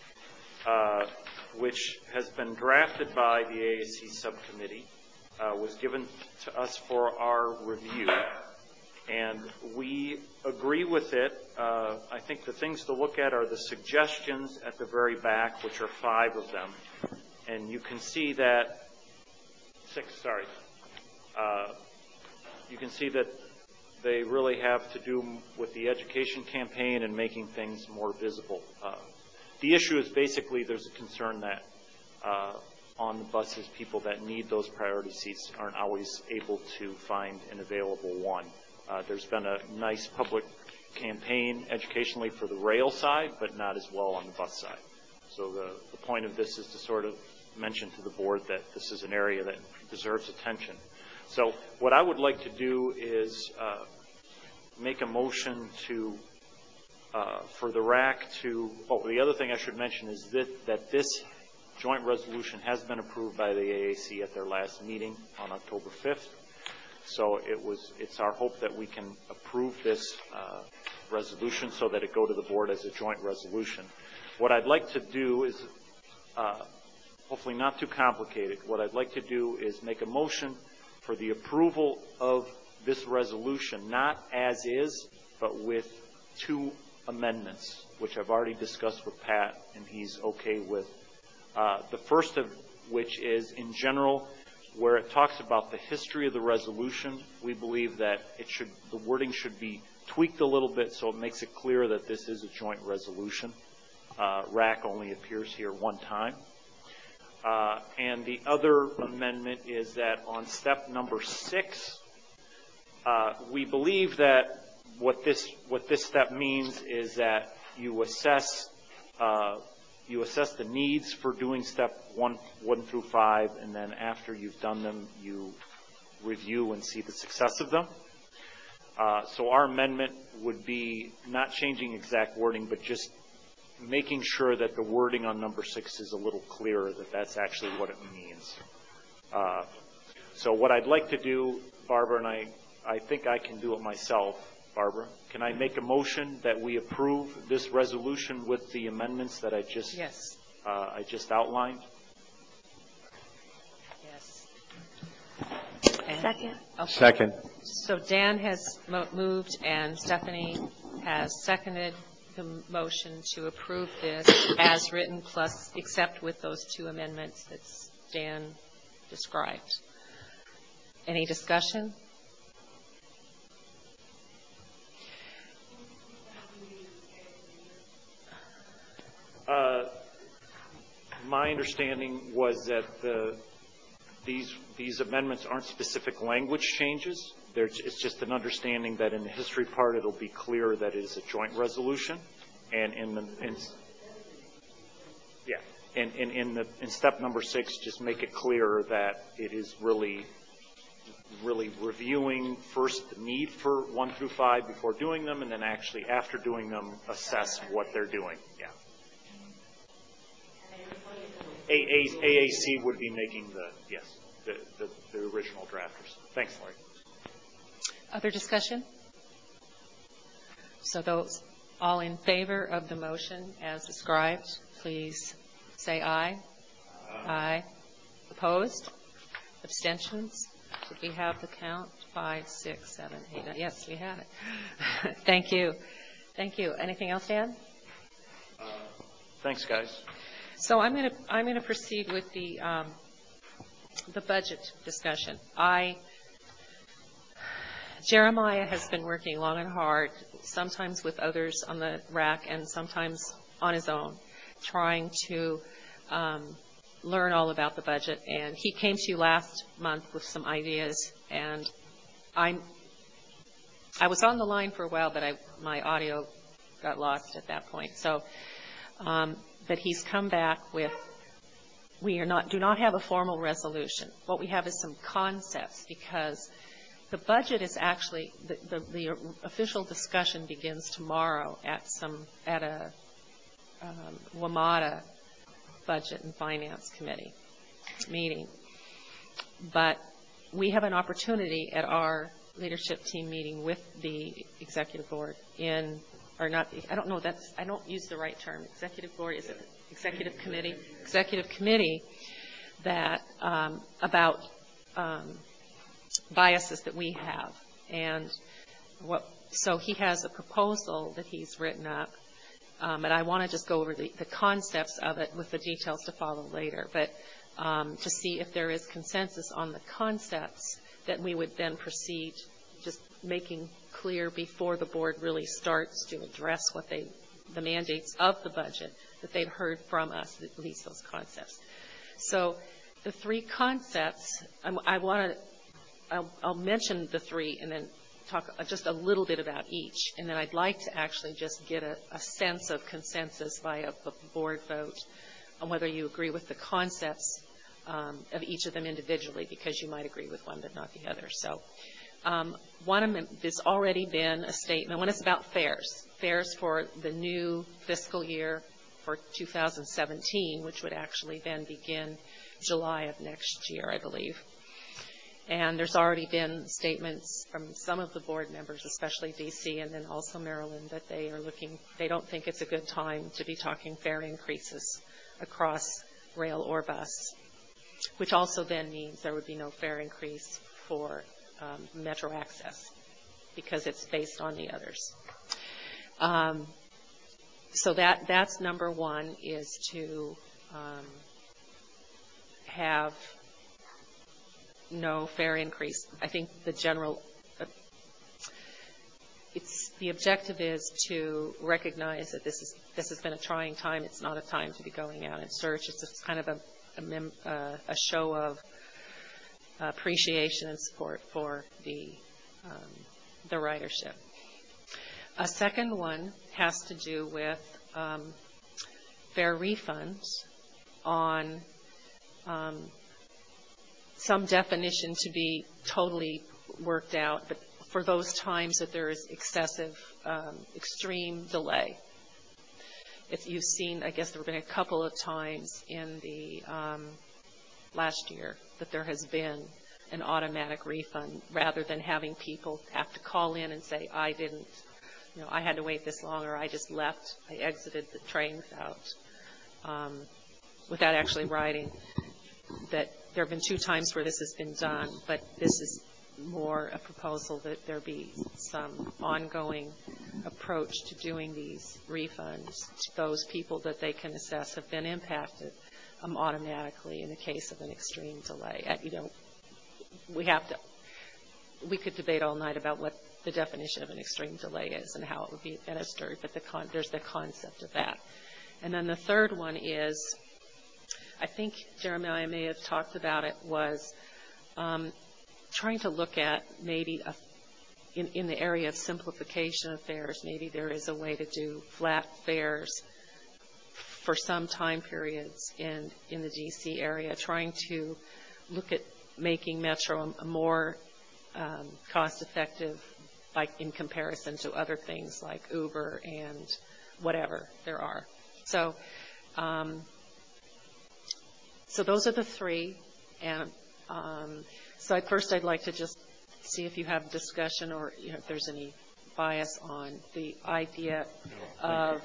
Uh, which has been drafted by the A A C subcommittee, uh, was given to us for our review, and we agree with it. Uh, I think the things to look at are the suggestions at the very back, which are five of them, and you can see that, six, sorry, uh, you can see that they really have to do with the education campaign and making things more visible. Uh, The issue is basically there's a concern that uh, on the buses, people that need those priority seats aren't always able to find an available one. Uh, there's been a nice public campaign educationally for the rail side, but not as well on the bus side. So the, the point of this is to sort of mention to the board that this is an area that deserves attention. So what I would like to do is uh, make a motion to Uh, for the R A C to, oh, the other thing I should mention is that, that this joint resolution has been approved by the A A C at their last meeting on October fifth. So it was, it's our hope that we can approve this uh, resolution so that it go to the board as a joint resolution. What I'd like to do is, uh, hopefully not too complicated, what I'd like to do is make a motion for the approval of this resolution, not as is, but with two amendments, which I've already discussed with Pat, and he's okay with. Uh, the first of which is, in general, where it talks about the history of the resolution, we believe that it should, the wording should be tweaked a little bit so it makes it clear that this is a joint resolution. Uh, R A C only appears here one time. Uh, and the other amendment is that on step number six, uh, we believe that What this what this step means is that you assess uh, you assess the needs for doing step one one through five, and then after you've done them, you review and see the success of them. Uh, so our amendment would be not changing exact wording, but just making sure that the wording on number six is a little clearer, that that's actually what it means. Uh, so what I'd like to do, Barbara, and I I think I can do it myself. Barbara, can I make a motion that we approve this resolution with the amendments that I just yes. uh, I just outlined? Yes. Second. Okay. Second. So Dan has mo- moved and Stephanie has seconded the motion to approve this as written, plus except with those two amendments that Dan described. Any discussion? Uh, my understanding was that the, these these amendments aren't specific language changes. They're, it's just an understanding that in the history part it'll be clear that it is a joint resolution, and in the in, yeah, and in, in the in step number six, just make it clear that it is really really reviewing first the need for one through five before doing them, and then actually after doing them assess what they're doing. Yeah. A A C would be making the, yes, the, the, the original drafters. Thanks, Larry. Other discussion? So those all in favor of the motion as described, please say aye. Aye. Aye. Opposed? Abstentions? Did we have the count? Five, six, seven, eight. Nine. Yes, we have it. Thank you. Thank you. Anything else, Dan? Uh, thanks, guys. So I'm going to I'm going to proceed with the um, the budget discussion. I, Jeremiah has been working long and hard, sometimes with others on the R A C and sometimes on his own, trying to um, learn all about the budget. And he came to you last month with some ideas, and I'm, I was on the line for a while, but I, my audio got lost at that point. So, um, but he's come back with, we are not, do not have a formal resolution. What we have is some concepts, because the budget is actually, the, the, the official discussion begins tomorrow at some, at a um, WMATA Budget and Finance Committee meeting. But we have an opportunity at our leadership team meeting with the executive board in, or not, I don't know, that's, I don't use the right term. Executive board, is it executive committee? Executive committee that, um, about um, biases that we have. And what, so he has a proposal that he's written up, um, and I want to just go over the, the concepts of it with the details to follow later, but um, to see if there is consensus on the concepts that we would then proceed just making clear before the board really starts to address what they, the mandates of the budget, that they've heard from us, at least those concepts. So the three concepts, I, I want to, I'll, I'll mention the three and then talk just a little bit about each. And then I'd like to actually just get a, a sense of consensus via a board vote on whether you agree with the concepts um, of each of them individually, because you might agree with one but not the other. So um, one of them, there's already been a statement. One is about fares, fares for the new fiscal year for two thousand seventeen, which would actually then begin July of next year, I believe. And there's already been statements from some of the board members, especially D C and then also Maryland, that they are looking, they don't think it's a good time to be talking fare increases across rail or bus, which also then means there would be no fare increase for um, Metro Access because it's based on the others. Um, so that that's number one, is to um, have no fare increase. I think the general, uh, it's the objective is to recognize that this is this has been a trying time. It's not a time to be going out in search. It's just kind of a a, mem, uh, a show of appreciation and support for the um, the ridership. A second one has to do with um, fare refunds on um, some definition to be totally worked out, but for those times that there is excessive, um, extreme delay. If you've seen, I guess there have been a couple of times in the um, last year that there has been an automatic refund rather than having people have to call in and say, I didn't, you know, I had to wait this long, or I just left, I exited the train without, um, without actually riding. That there have been two times where this has been done, but this is more a proposal that there be some ongoing approach to doing these refunds to those people that they can assess have been impacted um, automatically in the case of an extreme delay. Uh, you know, we have to, we could debate all night about what the definition of an extreme delay is and how it would be administered, but the con there's the concept of that. And then the third one is, I think Jeremiah may have talked about it, was um, trying to look at maybe a, in, in the area of simplification of fares, maybe there is a way to do flat fares for some time periods in, in the D C area, trying to look at making Metro a more um, cost-effective like in comparison to other things like Uber and whatever there are. So, um, so those are the three. And um, so at first I'd like to just see if you have discussion or you know, if there's any bias on the idea of,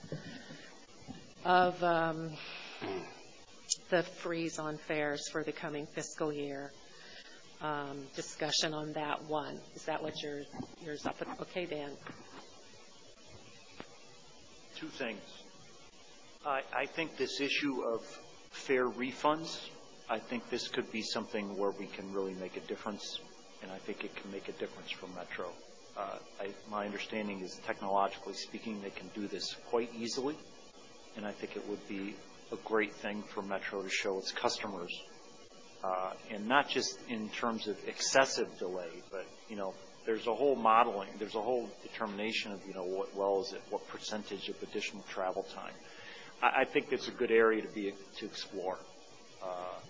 of um, the freeze on fares for the coming fiscal year. Um, discussion on that one. Is that what you're, yours up? Okay, Dan. Two things. I, I think this issue of fare refunds I think this could be something where we can really make a difference, and I think it can make a difference for Metro. Uh, I, my understanding is, technologically speaking, they can do this quite easily, and I think it would be a great thing for Metro to show its customers, uh, and not just in terms of excessive delay, but, you know, there's a whole modeling, there's a whole determination of, you know, what well is it, what percentage of additional travel time. I, I think it's a good area to be to explore. Uh,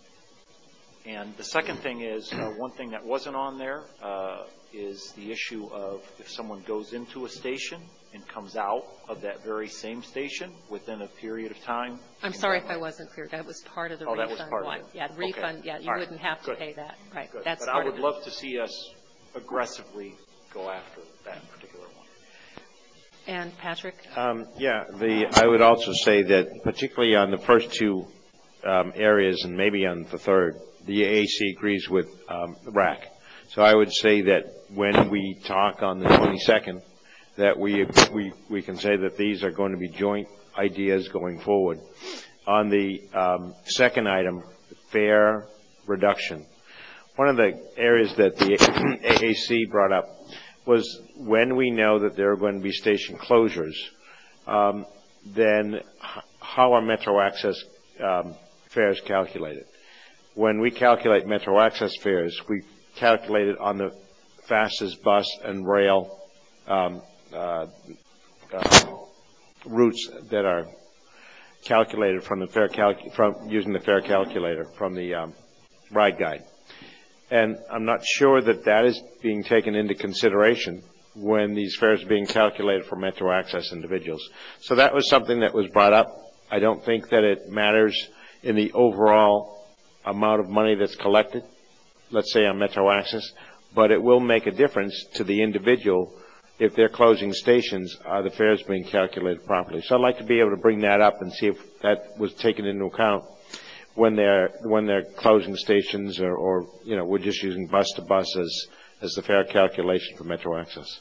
and the second thing is, uh, one thing that wasn't on there uh, is the issue of if someone goes into a station and comes out of that very same station within a period of time. I'm sorry if I wasn't clear. That was part of the Oh, refund that was part one. of it. Yeah, the refund. Okay. Yeah, you All right. wouldn't have to Good. pay that. Right. Good. That's but part I would of love to see us aggressively go after that particular one. And Patrick? Um, yeah, the, I would also say that particularly on the first two um, areas and maybe on the third, the A A C agrees with um, R A C. So I would say that when we talk on the twenty-second, that we, we, we can say that these are going to be joint ideas going forward. On the um, second item, fare reduction, one of the areas that the A A C brought up was when we know that there are going to be station closures, um, then h- how are Metro Access um, fares calculated? When we calculate Metro Access fares, we calculate it on the fastest bus and rail um, uh, uh, routes that are calculated from the fare calc- from using the fare calculator from the um, ride guide. And I'm not sure that that is being taken into consideration when these fares are being calculated for Metro Access individuals. So that was something that was brought up. I don't think that it matters in the overall amount of money that's collected, let's say on Metro Access, but it will make a difference to the individual if they're closing stations, are the fares being calculated properly. So I'd like to be able to bring that up and see if that was taken into account when they're when they're closing stations, or, or you know, we're just using bus to bus as as the fare calculation for Metro Access.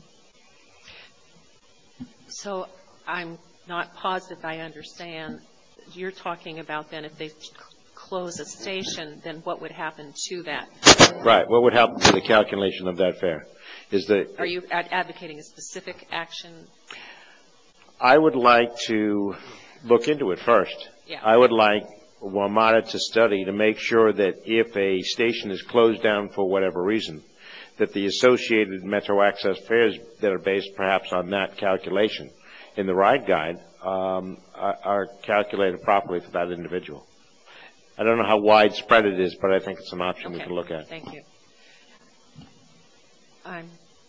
So I'm not positive I understand. You're talking about then if they close a station, then what would happen to that? Right. What would happen to the calculation of that fare? Is that Are you ad- advocating a specific action? I would like to look into it first. Yeah. I would like WMATA to study to make sure that if a station is closed down for whatever reason, that the associated Metro Access fares that are based perhaps on that calculation in the ride guide um, are, are calculated properly for that individual. I don't know how widespread it is, but I think it's an option Okay. we can look at. Thank you. I'm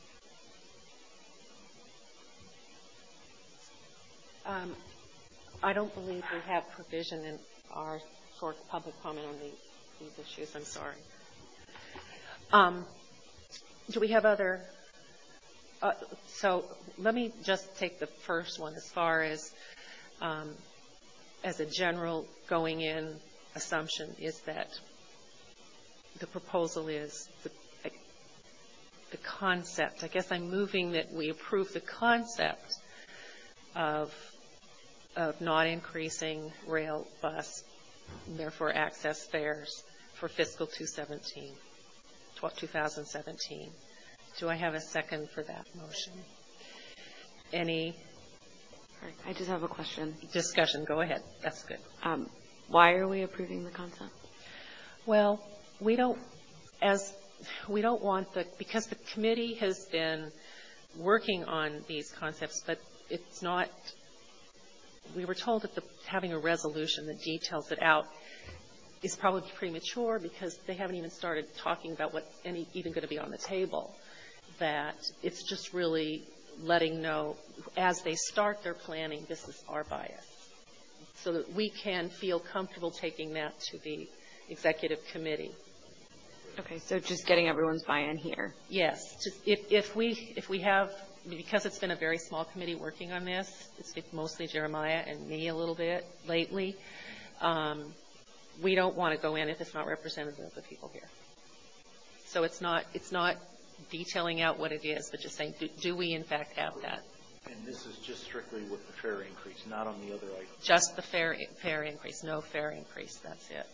Um, I don't believe we have provision in our short public comment on the, these issues. I'm sorry. Um, do we have other? Uh, so let me just take the first one as far as um, as a general going in assumption is that the proposal is the, the concept. I guess I'm moving that we approve the concept of of not increasing rail, bus, and therefore access fares for fiscal two seventeen, twenty seventeen. Do I have a second for that motion? Any I just have a question. discussion? Go ahead. That's good. Um, why are we approving the concept? Well, we don't, as we don't want the, because the committee has been working on these concepts, but it's not, we were told that the, having a resolution that details it out is probably premature because they haven't even started talking about what's any, even going to be on the table. That it's just really letting know as they start their planning, this is our bias, so that we can feel comfortable taking that to the executive committee. Okay, so just getting everyone's buy-in here. Yes, just if, if we if we have, because it's been a very small committee working on this, it's been mostly Jeremiah and me a little bit lately, um, we don't want to go in if it's not representative of the people here. So it's not it's not detailing out what it is, but just saying, do, do we in fact have that? And this is just strictly with the fare increase, not on the other items. Just the fare fare increase, no fare increase. That's it.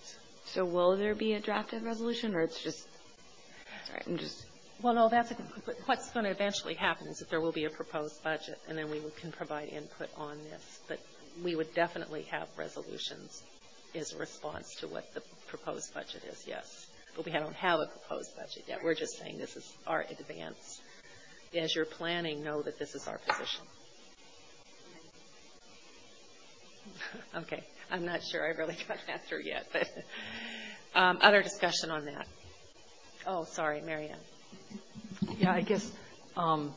So will there be a drafted resolution, or it's just, sorry, I'm just. Well, no, that's, a, what's going to eventually happen is that there will be a proposed budget, and then we can provide input on this. But we would definitely have resolutions as a response to what the proposed budget is, yes. But we don't have a proposed budget yet. We're just saying this is our advance. As you're planning, know that this is our position. Okay. I'm not sure I really got that through yet, but um, other discussion on that. Oh, sorry, Marianne. Yeah, I guess um,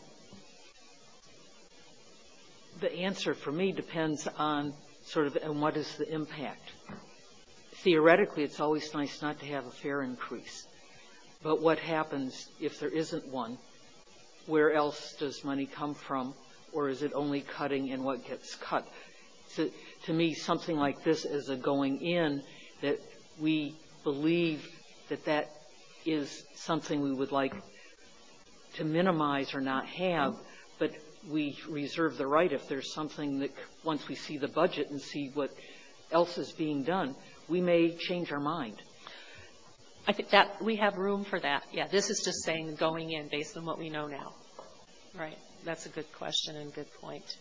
the answer for me depends on sort of and what is the impact. Theoretically, it's always nice not to have a fare increase. But what happens if there isn't one? Where else does money come from? Or is it only cutting in what gets cut? To, to me, something like this is a going in that we believe that that is something we would like to minimize or not have, but we reserve the right if there's something that once we see the budget and see what else is being done, we may change our mind. I think that we have room for that. Yeah, this is just saying going in based on what we know now. Right. That's a good question and good point.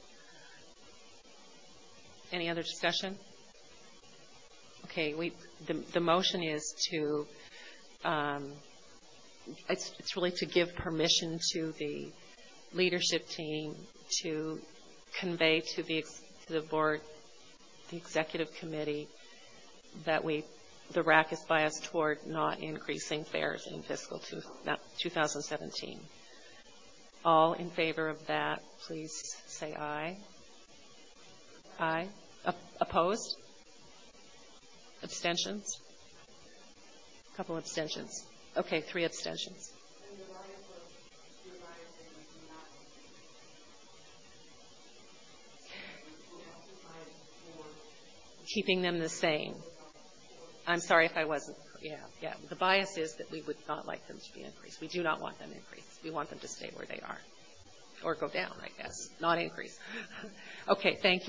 Any other discussion? Okay, we, the, the motion is to, um, it's, it's really to give permission to the leadership team to convey to the, to the board, the executive committee, that we, the R A C is biased toward not increasing fares in fiscal two, two thousand seventeen. All in favor of that, please say aye. Aye. Up, opposed? Abstentions? A couple abstentions. Okay, three abstentions. Keeping them the same. I'm sorry if I wasn't, yeah, yeah. The bias is that we would not like them to be increased. We do not want them increased. We want them to stay where they are. Or go down, I guess, not increase. Okay, thank you.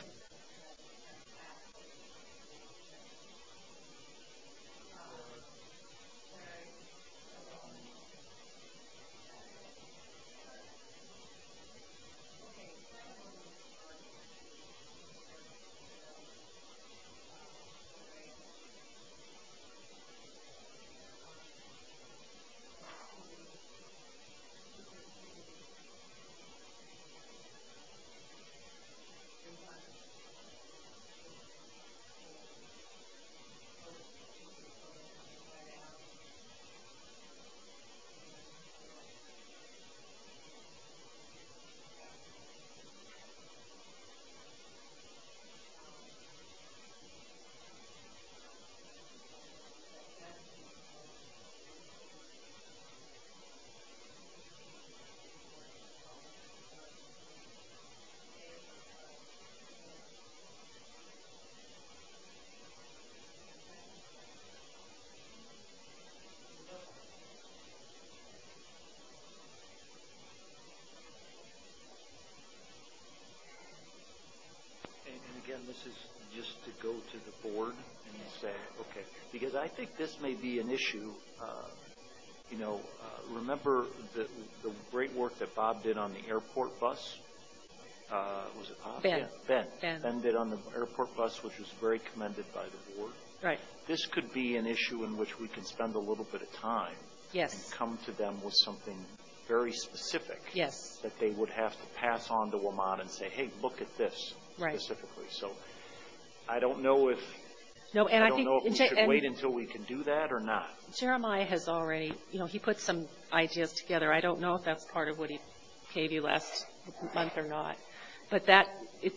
Again, this is just to go to the board and say, okay, because I think this may be an issue. Uh, you know, uh, remember the, the great work that Bob did on the airport bus? Uh, was it Bob? Ben. Yeah, Ben. Ben. Ben did on the airport bus, which was very commended by the board. Right. This could be an issue in which we can spend a little bit of time. Yes. And come to them with something very specific. Yes. That they would have to pass on to WMATA and say, hey, look at this. Right. Specifically. So I don't know if no, and I I don't think know if we Je- should wait until we can do that or not. Jeremiah has already, you know, he put some ideas together. I don't know if that's part of what he gave you last month or not. But that, it,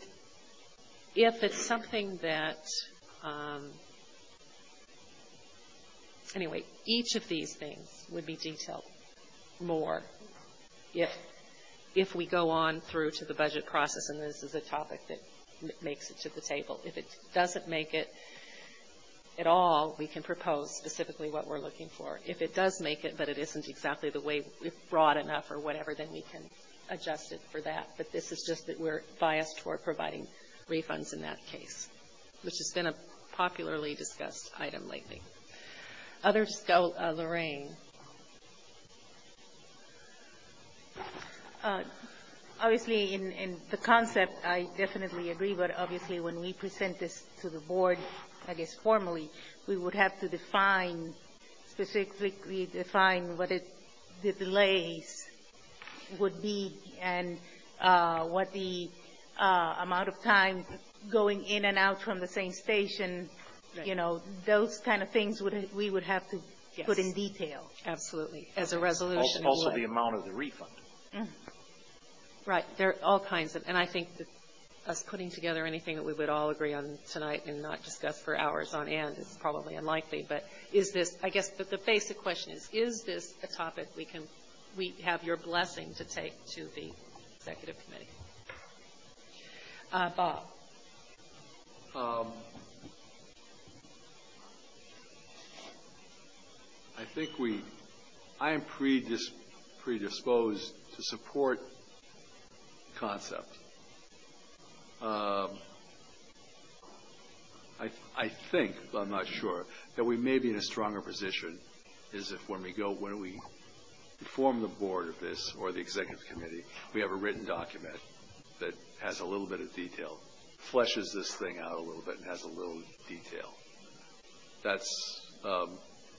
if it's something that, um, anyway, each of these things would be detailed more if if we go on through to the budget process, and this is a topic that m- makes it to the table. If it doesn't make it at all, we can propose specifically what we're looking for. If it does make it, but it isn't exactly the way, broad enough or whatever, then we can adjust it for that. But this is just that we're biased toward providing refunds in that case, which has been a popularly discussed item lately. Others go, uh, Lorraine. Uh, Obviously, in, in the concept, I definitely agree, but obviously when we present this to the board, I guess formally, we would have to define, specifically define what it, the delays would be and uh, what the uh, amount of time going in and out from the same station, right. You know, those kind of things would we would have to yes. put in detail. Absolutely. As a resolution. Also, also the amount of the refund. Mm-hmm. Right. There are all kinds of, and I think that us putting together anything that we would all agree on tonight and not discuss for hours on end is probably unlikely. But is this, I guess the, the basic question is, is this a topic we can, we have your blessing to take to the executive committee? Uh, Bob. Um, I think we, I am predis, predisposed to support concept. Um, I, I think, but I'm not sure, that we may be in a stronger position is if when we go, when we inform the board of this or the executive committee, we have a written document that has a little bit of detail, fleshes this thing out a little bit and has a little detail. That's, um,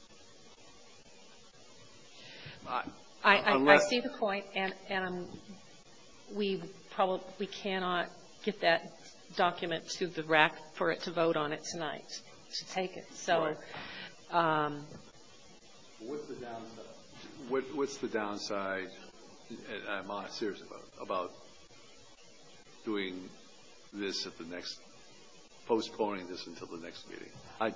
I, I, I, unless, I see the point, and, and I'm, we probably we cannot get that document to the R A C for it to vote on it tonight, to take it. So, right. um, what's the downside? What, what's the downside? And I'm not serious about about doing this at the next, postponing this until the next meeting. I.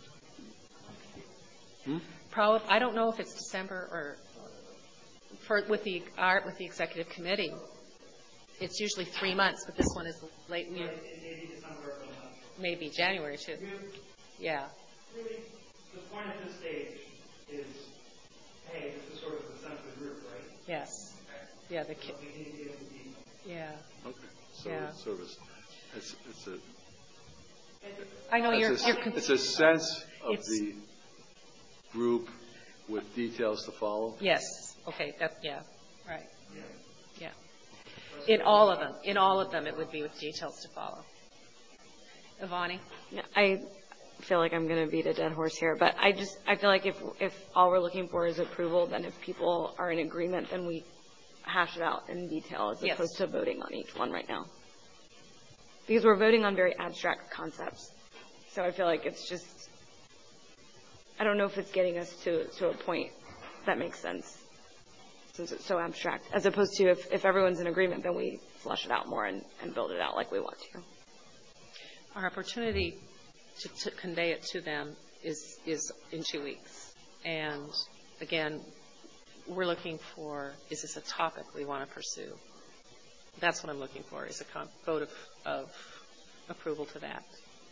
Hmm? Probably, I don't know if it's December or for with the art with the executive committee. It's usually three months, but this one is late. We, maybe January too. Yeah. Really, the point at this stage is, hey, this is sort of the sense of the group, right? Yes. Okay. Yeah. The so we need to get into detail. Yeah. Okay. So yeah. it's sort of a, it's, it's a. I know you're. A, you're it's a sense of the group with details to follow. Yes. Okay. That. Yeah. Right. Yeah. Yeah. In all of them, in all of them, it would be with details to follow. Ivani? Yeah, I feel like I'm going to beat a dead horse here, but I just, I feel like if, if all we're looking for is approval, then if people are in agreement, then we hash it out in detail as yes. opposed to voting on each one right now. Because we're voting on very abstract concepts. So I feel like it's just, I don't know if it's getting us to, to a point that makes sense, since it's so abstract, as opposed to if, if everyone's in agreement, then we flush it out more and, and build it out like we want to. Our opportunity to, to convey it to them is, is in two weeks. And again, we're looking for, is this a topic we want to pursue? That's what I'm looking for, is a con- vote of, of approval to that.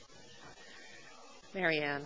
Mary Ann.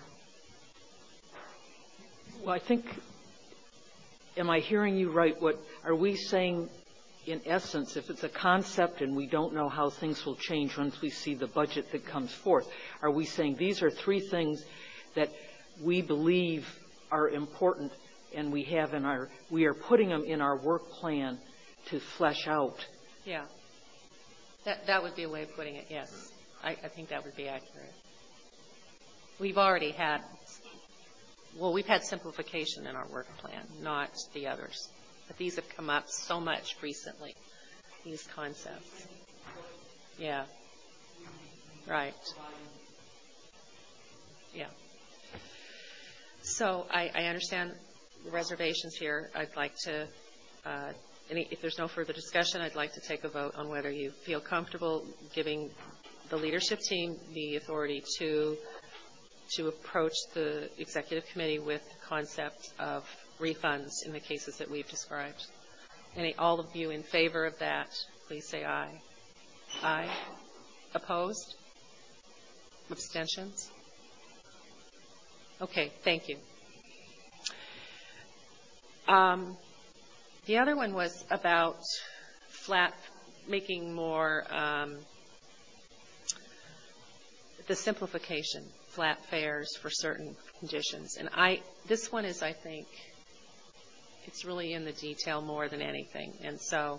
Well, I think, am I hearing you right? What are we saying, in essence, if it's a concept and we don't know how things will change once we see the budget that comes forth, are we saying these are three things that we believe are important and we have in our, we are putting them in our work plan to flesh out? Yeah. That, that would be a way of putting it, yes. I, I think that would be accurate. We've already had, well, we've had simplification in our work plan, not the others. But these have come up so much recently, these concepts. Yeah. Right. Yeah. So I, I understand the reservations here. I'd like to, uh, any, if there's no further discussion, I'd like to take a vote on whether you feel comfortable giving the leadership team the authority to to approach the executive committee with the concept of refunds in the cases that we've described. Any, all of you in favor of that, please say aye. Aye. Opposed? Abstentions? Okay, thank you. Um, the other one was about flat, making more um, the simplification, flat fares for certain conditions. And I, this one is, I think, it's really in the detail more than anything. And so,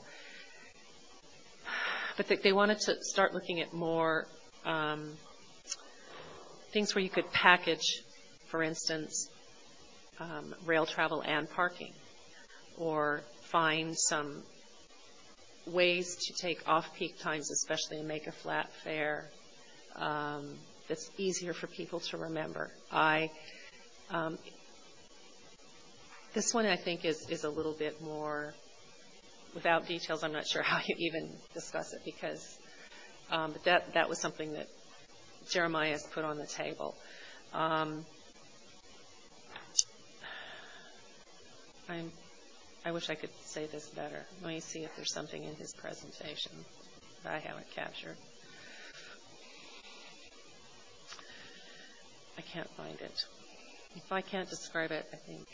but they, they wanted to start looking at more um, things where you could package, for instance, um, rail travel and parking, or find some ways to take off-peak times, especially, and make a flat fare um, that's easier for people to remember. I, um, this one, I think, is, is a little bit more, without details, I'm not sure how you even discuss it, because um, but that, that was something that Jeremiah has put on the table. Um, I'm, I wish I could say this better. Let me see if there's something in his presentation that I haven't captured. I can't find it. If I can't describe it, I think.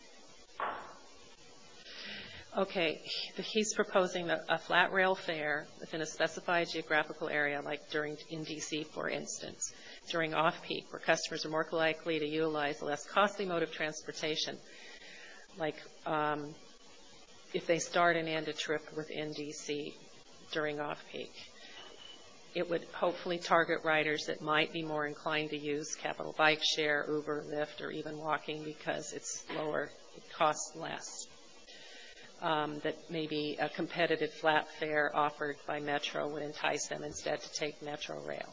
Okay, he's proposing a, a flat rail fare within a specified geographical area, like during in D C, for instance, during off-peak, where customers are more likely to utilize a less costly mode of transportation, like um, if they start and end a trip within D C during off-peak. It would hopefully target riders that might be more inclined to use Capital Bike Share, Uber, Lyft, or even walking because it's lower, it costs less. Um, that maybe a competitive flat fare offered by Metro would entice them instead to take Metro Rail.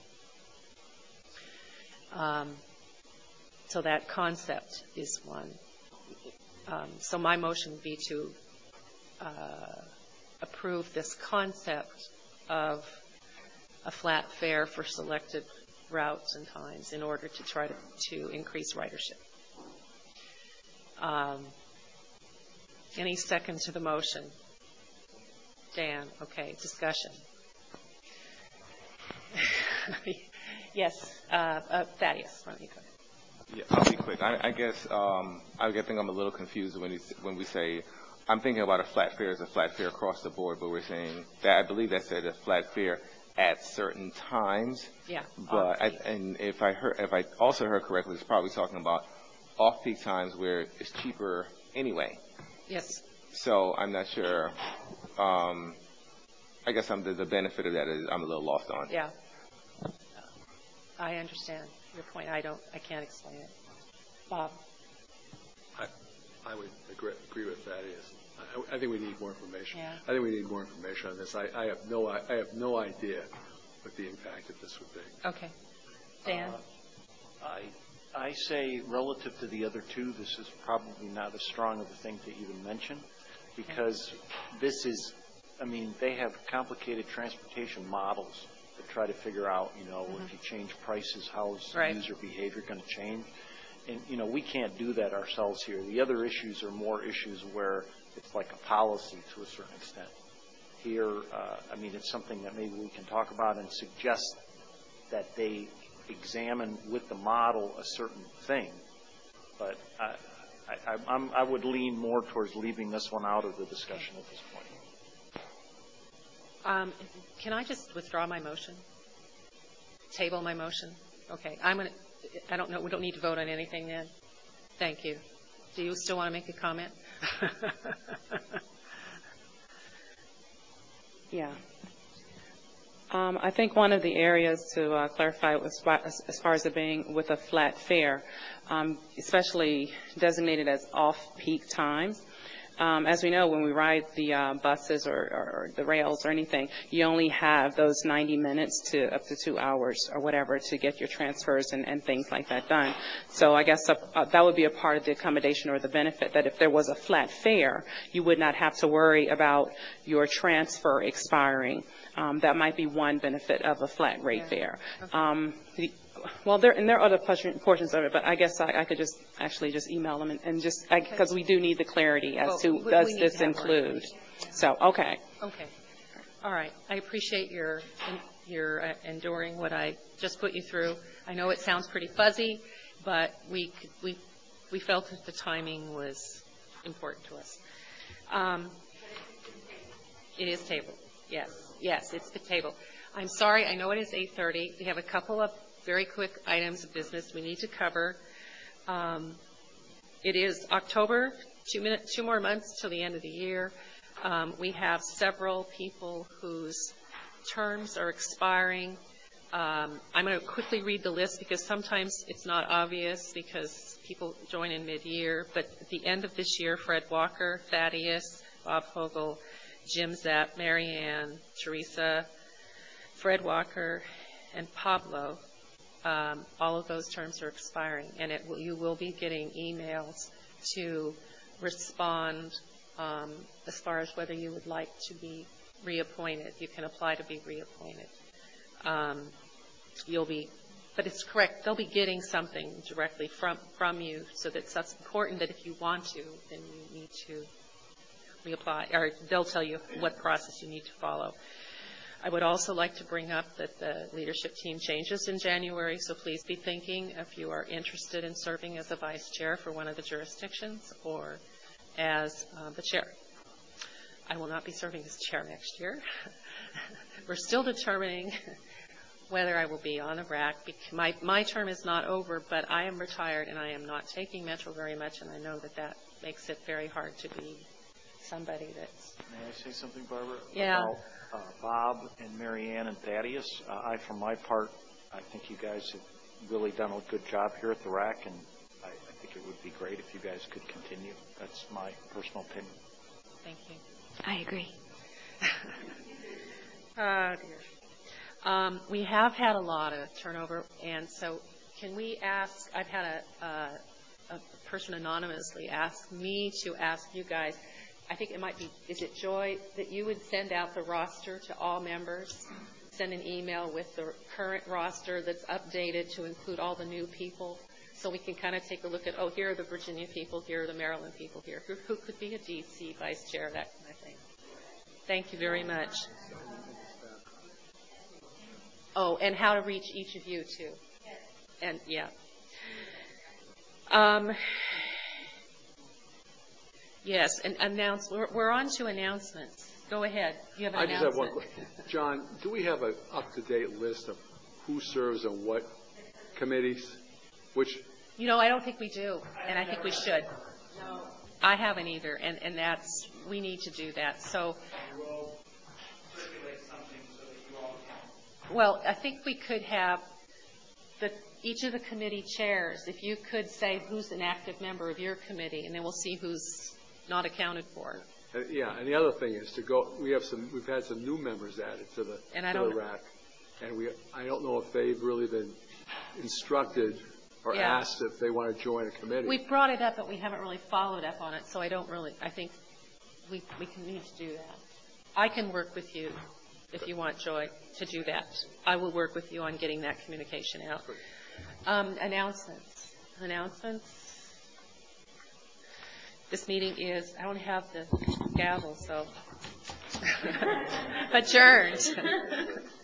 Um, so that concept is one. Um, so my motion would be to uh, approve this concept of a flat fare for selected routes and times in order to try to, to increase ridership. Um, Any second to the motion? Dan, okay, discussion. Yes, uh, uh, Thaddeus, why don't you go ahead? Yeah, I'll be quick. I, I guess um, I think I'm a little confused when, you, when we say, I'm thinking about a flat fare as a flat fare across the board, but we're saying that I believe that said a flat fare at certain times. Yeah. But I, and if I heard, if I also heard correctly, it's probably talking about off-peak times where it's cheaper anyway. Yes. So I'm not sure. Um, I guess I'm the, the benefit of that is I'm a little lost on. Yeah. I understand your point. I don't. I can't explain it. Bob. I, I would agree, agree with that. Is I, I think we need more information. Yeah. I think we need more information on this. I, I have no. I, I have no idea what the impact of this would be. Okay. Dan. Uh, I. I say relative to the other two, this is probably not as strong of a thing to even mention because this is, I mean, they have complicated transportation models that try to figure out, you know, mm-hmm. if you change prices, how is right. user behavior going to change? And, you know, we can't do that ourselves here. The other issues are more issues where it's like a policy to a certain extent. Here, uh, I mean, it's something that maybe we can talk about and suggest that they examine with the model a certain thing, but I, I, I'm, I would lean more towards leaving this one out of the discussion at this point. Um, can I just withdraw my motion? Table my motion? Okay. I'm going to, I don't know, we don't need to vote on anything then? Thank you. Do you still want to make a comment? Yeah. Um, I think one of the areas to uh, clarify was as far as it being with a flat fare, um, especially designated as off-peak times. Um, as we know, when we ride the uh, buses or, or the rails or anything, you only have those ninety minutes to up to two hours or whatever to get your transfers and, and things like that done. So I guess uh, uh, that would be a part of the accommodation or the benefit, that if there was a flat fare, you would not have to worry about your transfer expiring. Um, that might be one benefit of a flat rate yeah. fare. Okay. Um, the, Well, there and there are other portions of it, but I guess I, I could just actually just email them and, and just because we do need the clarity as well, to we, does we this include. So okay. Okay. All right. I appreciate your your uh, enduring what I just put you through. I know it sounds pretty fuzzy, but we we we felt that the timing was important to us. Um, it is tabled. Yes. Yes, it's the table. I'm sorry. I know it is eight thirty. We have a couple of very quick items of business we need to cover. Um, It is October, two, minute, two more months till the end of the year. Um, we have several people whose terms are expiring. Um, I'm going to quickly read the list because sometimes it's not obvious because people join in mid-year. But at the end of this year, Fred Walker, Thaddeus, Bob Fogel, Jim Zapp, Marianne, Teresa, Fred Walker, and Pablo. Um, all of those terms are expiring, and it will, you will be getting emails to respond um, as far as whether you would like to be reappointed. You can apply to be reappointed. Um, you'll be, but it's correct, they'll be getting something directly from, from you, so that's, that's important that if you want to, then you need to reapply, or they'll tell you what process you need to follow. I would also like to bring up that the leadership team changes in January, so please be thinking if you are interested in serving as a vice chair for one of the jurisdictions or as uh, the chair. I will not be serving as chair next year. We're still determining whether I will be on the R A C. My, my term is not over, but I am retired and I am not taking Metro very much, and I know that that makes it very hard to be somebody that's... May I say something, Barbara? Yeah. About uh, Bob and Marianne and Thaddeus. Uh, I, for my part, I think you guys have really done a good job here at the R A C, and I, I think it would be great if you guys could continue. That's my personal opinion. Thank you. I agree. Oh, dear. Um, we have had a lot of turnover, and so can we ask, I've had a, uh, a person anonymously ask me to ask you guys, I think it might be, is it Joy, that you would send out the roster to all members, send an email with the current roster that's updated to include all the new people, so we can kind of take a look at, oh, here are the Virginia people, here are the Maryland people here, who, who could be a D C vice chair, that kind of thing. Thank you very much. Oh, and how to reach each of you, too. And, yeah. Um, yes, and announce, we're, we're on to announcements. Go ahead. You have an I just announcement. have one question. John, do we have an up-to-date list of who serves on what committees? Which? You know, I don't think we do, and I think we should. No. I haven't either, and, and that's, we need to do that. So, well, I think we could have the, each of the committee chairs, if you could say who's an active member of your committee, and then we'll see who's not accounted for. Uh, yeah, and the other thing is to go, we have some, we've had some new members added to the, and I to don't, the R A C, and we, I don't know if they've really been instructed or yeah. asked if they want to join a committee. We've brought it up, but we haven't really followed up on it, so I don't really, I think we, we can need to do that. I can work with you if you want, Joy, to do that. I will work with you on getting that communication out. Um, announcements. Announcements. This meeting is, I don't have the gavel, so adjourned.